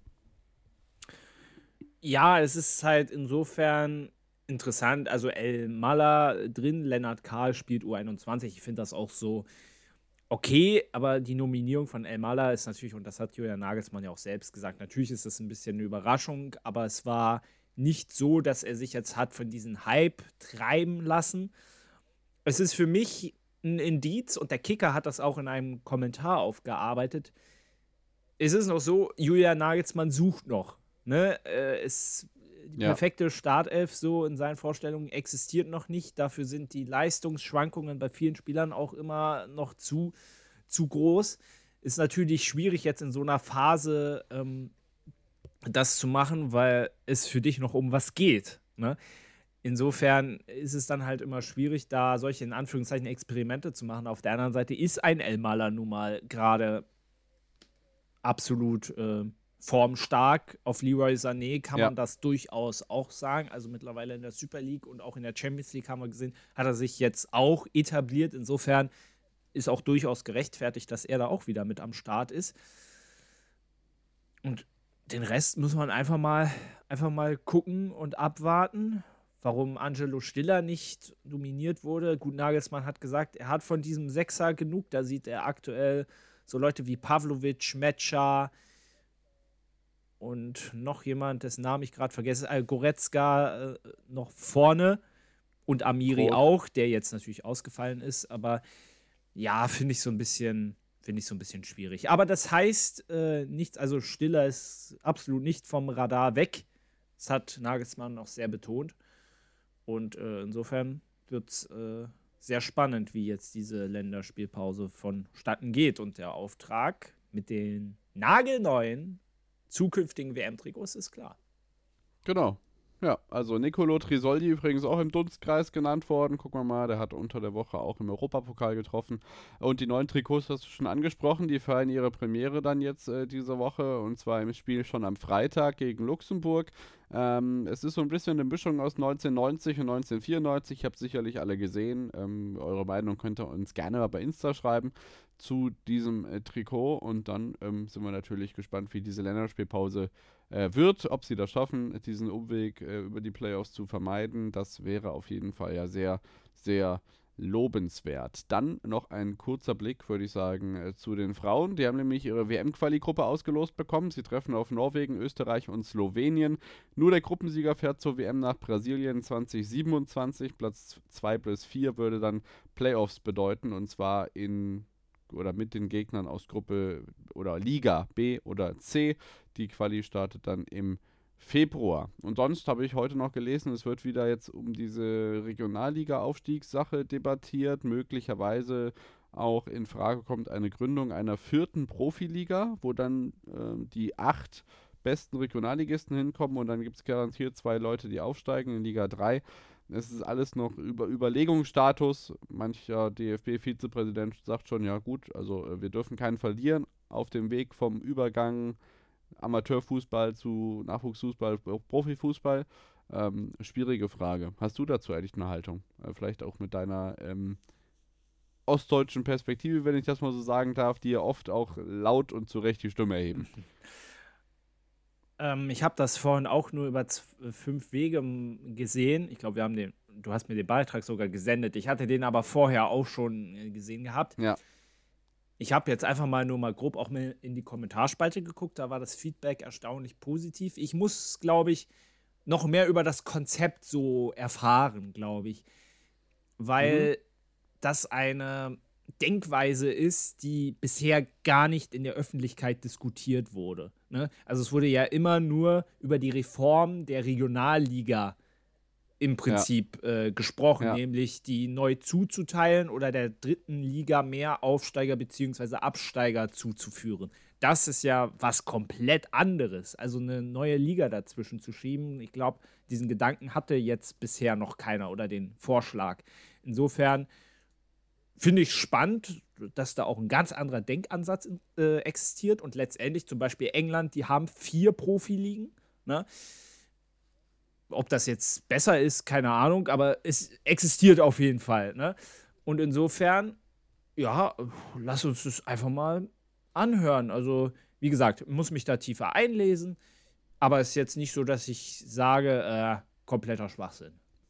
Ja, es ist halt insofern interessant, also Elmalah drin, Lennart Kahl spielt U21, ich finde das auch so okay, aber die Nominierung von Elmalah ist natürlich, und das hat Julian Nagelsmann ja auch selbst gesagt, natürlich ist das ein bisschen eine Überraschung, aber es war nicht so, dass er sich jetzt hat von diesem Hype treiben lassen. Es ist für mich ein Indiz, und der Kicker hat das auch in einem Kommentar aufgearbeitet. Es ist noch so, Julian Nagelsmann sucht noch. Ne? Die perfekte Startelf so in seinen Vorstellungen existiert noch nicht. Dafür sind die Leistungsschwankungen bei vielen Spielern auch immer noch zu groß. Ist natürlich schwierig jetzt in so einer Phase das zu machen, weil es für dich noch um was geht. Ne? Insofern ist es dann halt immer schwierig, da solche in Anführungszeichen Experimente zu machen. Auf der anderen Seite ist ein Elmalah nun mal gerade absolut formstark. Auf Leroy Sané kann man das durchaus auch sagen. Also mittlerweile in der Super League und auch in der Champions League haben wir gesehen, hat er sich jetzt auch etabliert. Insofern ist auch durchaus gerechtfertigt, dass er da auch wieder mit am Start ist. Und den Rest muss man einfach mal gucken und abwarten, warum Angelo Stiller nicht nominiert wurde. Gut, Nagelsmann hat gesagt, er hat von diesem Sechser genug. Da sieht er aktuell so Leute wie Pavlovic, Metscher und noch jemand, dessen Namen ich gerade vergesse, Goretzka noch vorne und Amiri auch, der jetzt natürlich ausgefallen ist. Aber ja, finde ich so ein bisschen schwierig. Aber das heißt nichts, also Stiller ist absolut nicht vom Radar weg. Das hat Nagelsmann auch sehr betont. Und insofern wird es sehr spannend, wie jetzt diese Länderspielpause vonstatten geht. Und der Auftrag mit den nagelneuen zukünftigen WM-Trikots ist klar. Genau. Ja, also Nicolo Trisoldi übrigens auch im Dunstkreis genannt worden. Gucken wir mal, der hat unter der Woche auch im Europapokal getroffen. Und die neuen Trikots hast du schon angesprochen, die feiern ihre Premiere dann jetzt diese Woche und zwar im Spiel schon am Freitag gegen Luxemburg. Es ist so ein bisschen eine Mischung aus 1990 und 1994. Ich habe sicherlich alle gesehen. Eure Meinung könnt ihr uns gerne mal bei Insta schreiben zu diesem Trikot und dann sind wir natürlich gespannt, wie diese Länderspielpause wird, ob sie das schaffen, diesen Umweg über die Playoffs zu vermeiden. Das wäre auf jeden Fall ja sehr, sehr lobenswert. Dann noch ein kurzer Blick, würde ich sagen, zu den Frauen. Die haben nämlich ihre WM-Quali-Gruppe ausgelost bekommen. Sie treffen auf Norwegen, Österreich und Slowenien. Nur der Gruppensieger fährt zur WM nach Brasilien 2027. Platz 2 bis 4 würde dann Playoffs bedeuten und zwar mit den Gegnern aus Gruppe oder Liga B oder C. Die Quali startet dann im Februar. Und sonst habe ich heute noch gelesen, es wird wieder jetzt um diese Regionalliga-Aufstiegssache debattiert. Möglicherweise auch in Frage kommt eine Gründung einer 4. Profiliga, wo dann die 8 besten Regionalligisten hinkommen und dann gibt es garantiert 2 Leute, die aufsteigen in Liga 3. Es ist alles noch Überlegungsstatus. Mancher DFB-Vizepräsident sagt schon, ja gut, also wir dürfen keinen verlieren auf dem Weg vom Übergang Amateurfußball zu Nachwuchsfußball, Profifußball. Schwierige Frage. Hast du dazu eigentlich eine Haltung? Vielleicht auch mit deiner ostdeutschen Perspektive, wenn ich das mal so sagen darf, die ja oft auch laut und zu Recht die Stimme erheben. Ich habe das vorhin auch nur über 5 Wege gesehen. Ich glaube, du hast mir den Beitrag sogar gesendet. Ich hatte den aber vorher auch schon gesehen gehabt. Ja. Ich habe jetzt einfach mal grob auch mal in die Kommentarspalte geguckt. Da war das Feedback erstaunlich positiv. Ich muss, glaube ich, noch mehr über das Konzept so erfahren, glaube ich. Weil das eine Denkweise ist, die bisher gar nicht in der Öffentlichkeit diskutiert wurde. Ne? Also es wurde ja immer nur über die Reform der Regionalliga im Prinzip gesprochen, nämlich die neu zuzuteilen oder der 3. Liga mehr Aufsteiger bzw. Absteiger zuzuführen. Das ist ja was komplett anderes. Also eine neue Liga dazwischen zu schieben, ich glaube, diesen Gedanken hatte jetzt bisher noch keiner oder den Vorschlag. Insofern finde ich spannend, dass da auch ein ganz anderer Denkansatz existiert und letztendlich zum Beispiel England, die haben 4 Profiligen, ne? Ob das jetzt besser ist, keine Ahnung, aber es existiert auf jeden Fall, ne? Und insofern, ja, lass uns das einfach mal anhören. Also, wie gesagt, muss mich da tiefer einlesen, aber es ist jetzt nicht so, dass ich sage, kompletter Schwachsinn.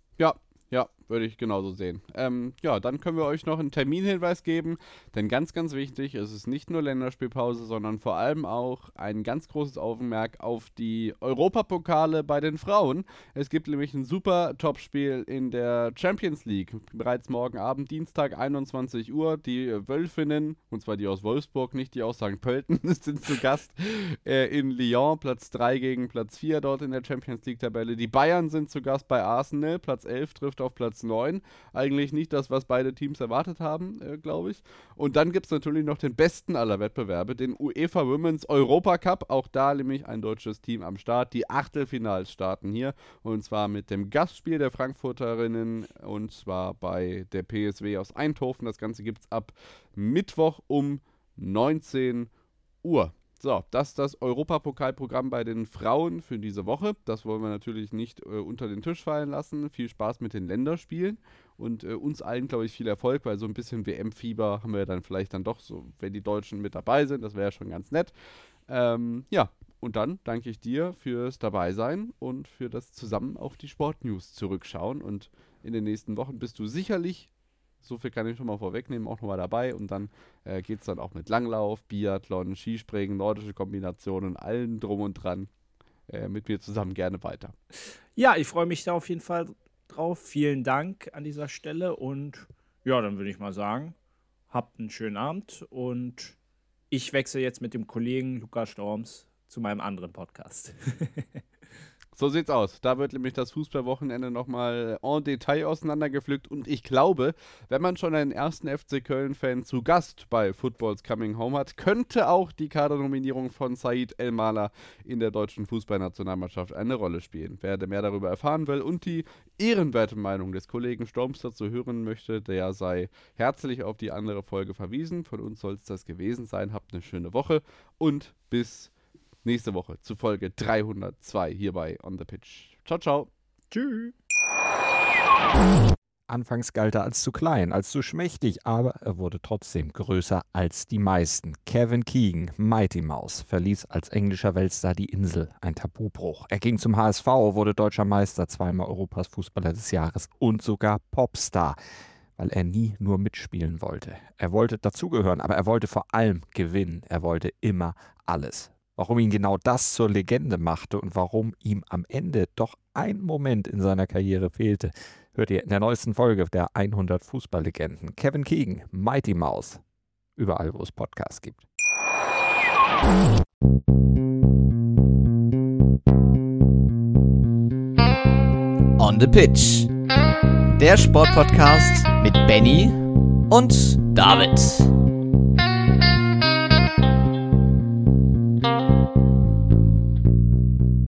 Ja, würde ich genauso sehen. Ja, dann können wir euch noch einen Terminhinweis geben, denn ganz, ganz wichtig, es ist nicht nur Länderspielpause, sondern vor allem auch ein ganz großes Augenmerk auf die Europapokale bei den Frauen. Es gibt nämlich ein super Topspiel in der Champions League, bereits morgen Abend, Dienstag, 21 Uhr. Die Wölfinnen, und zwar die aus Wolfsburg, nicht die aus St. Pölten, sind zu Gast in Lyon, Platz 3 gegen Platz 4 dort in der Champions League-Tabelle. Die Bayern sind zu Gast bei Arsenal, Platz 11 trifft auf Platz 9. Eigentlich nicht das, was beide Teams erwartet haben, glaube ich. Und dann gibt es natürlich noch den besten aller Wettbewerbe, den UEFA Women's Europa Cup. Auch da nämlich ein deutsches Team am Start. Die Achtelfinals starten hier und zwar mit dem Gastspiel der Frankfurterinnen und zwar bei der PSW aus Eindhoven. Das Ganze gibt es ab Mittwoch um 19 Uhr. So, das ist das Europapokalprogramm bei den Frauen für diese Woche. Das wollen wir natürlich nicht unter den Tisch fallen lassen. Viel Spaß mit den Länderspielen und uns allen, glaube ich, viel Erfolg, weil so ein bisschen WM-Fieber haben wir dann vielleicht dann doch so, wenn die Deutschen mit dabei sind. Das wäre ja schon ganz nett. Ja, und dann danke ich dir fürs Dabeisein und für das zusammen auf die Sportnews zurückschauen. Und in den nächsten Wochen bist du sicherlich, so viel kann ich schon mal vorwegnehmen, auch nochmal dabei. Und dann geht es dann auch mit Langlauf, Biathlon, Skispringen, nordische Kombinationen, allem drum und dran mit mir zusammen gerne weiter. Ja, ich freue mich da auf jeden Fall drauf. Vielen Dank an dieser Stelle. Und ja, dann würde ich mal sagen, habt einen schönen Abend. Und ich wechsle jetzt mit dem Kollegen Lukas Storms zu meinem anderen Podcast. So sieht's aus. Da wird nämlich das Fußballwochenende nochmal en Detail auseinandergepflückt. Und ich glaube, wenn man schon einen ersten FC Köln-Fan zu Gast bei Football's Coming Home hat, könnte auch die Kadernominierung von Said El-Mala in der deutschen Fußballnationalmannschaft eine Rolle spielen. Wer mehr darüber erfahren will und die ehrenwerte Meinung des Kollegen Storms dazu hören möchte, der sei herzlich auf die andere Folge verwiesen. Von uns soll es das gewesen sein. Habt eine schöne Woche und bis nächste Woche zu Folge 302 hier bei On the Pitch. Ciao, ciao. Tschüss. Anfangs galt er als zu klein, als zu schmächtig, aber er wurde trotzdem größer als die meisten. Kevin Keegan, Mighty Mouse, verließ als englischer Weltstar die Insel, ein Tabubruch. Er ging zum HSV, wurde deutscher Meister, zweimal Europas Fußballer des Jahres und sogar Popstar, weil er nie nur mitspielen wollte. Er wollte dazugehören, aber er wollte vor allem gewinnen. Er wollte immer alles. Warum ihn genau das zur Legende machte und warum ihm am Ende doch ein Moment in seiner Karriere fehlte, hört ihr in der neuesten Folge der 100 Fußballlegenden. Kevin Keegan, Mighty Mouse. Überall, wo es Podcasts gibt. On the Pitch. Der Sportpodcast mit Benny und David.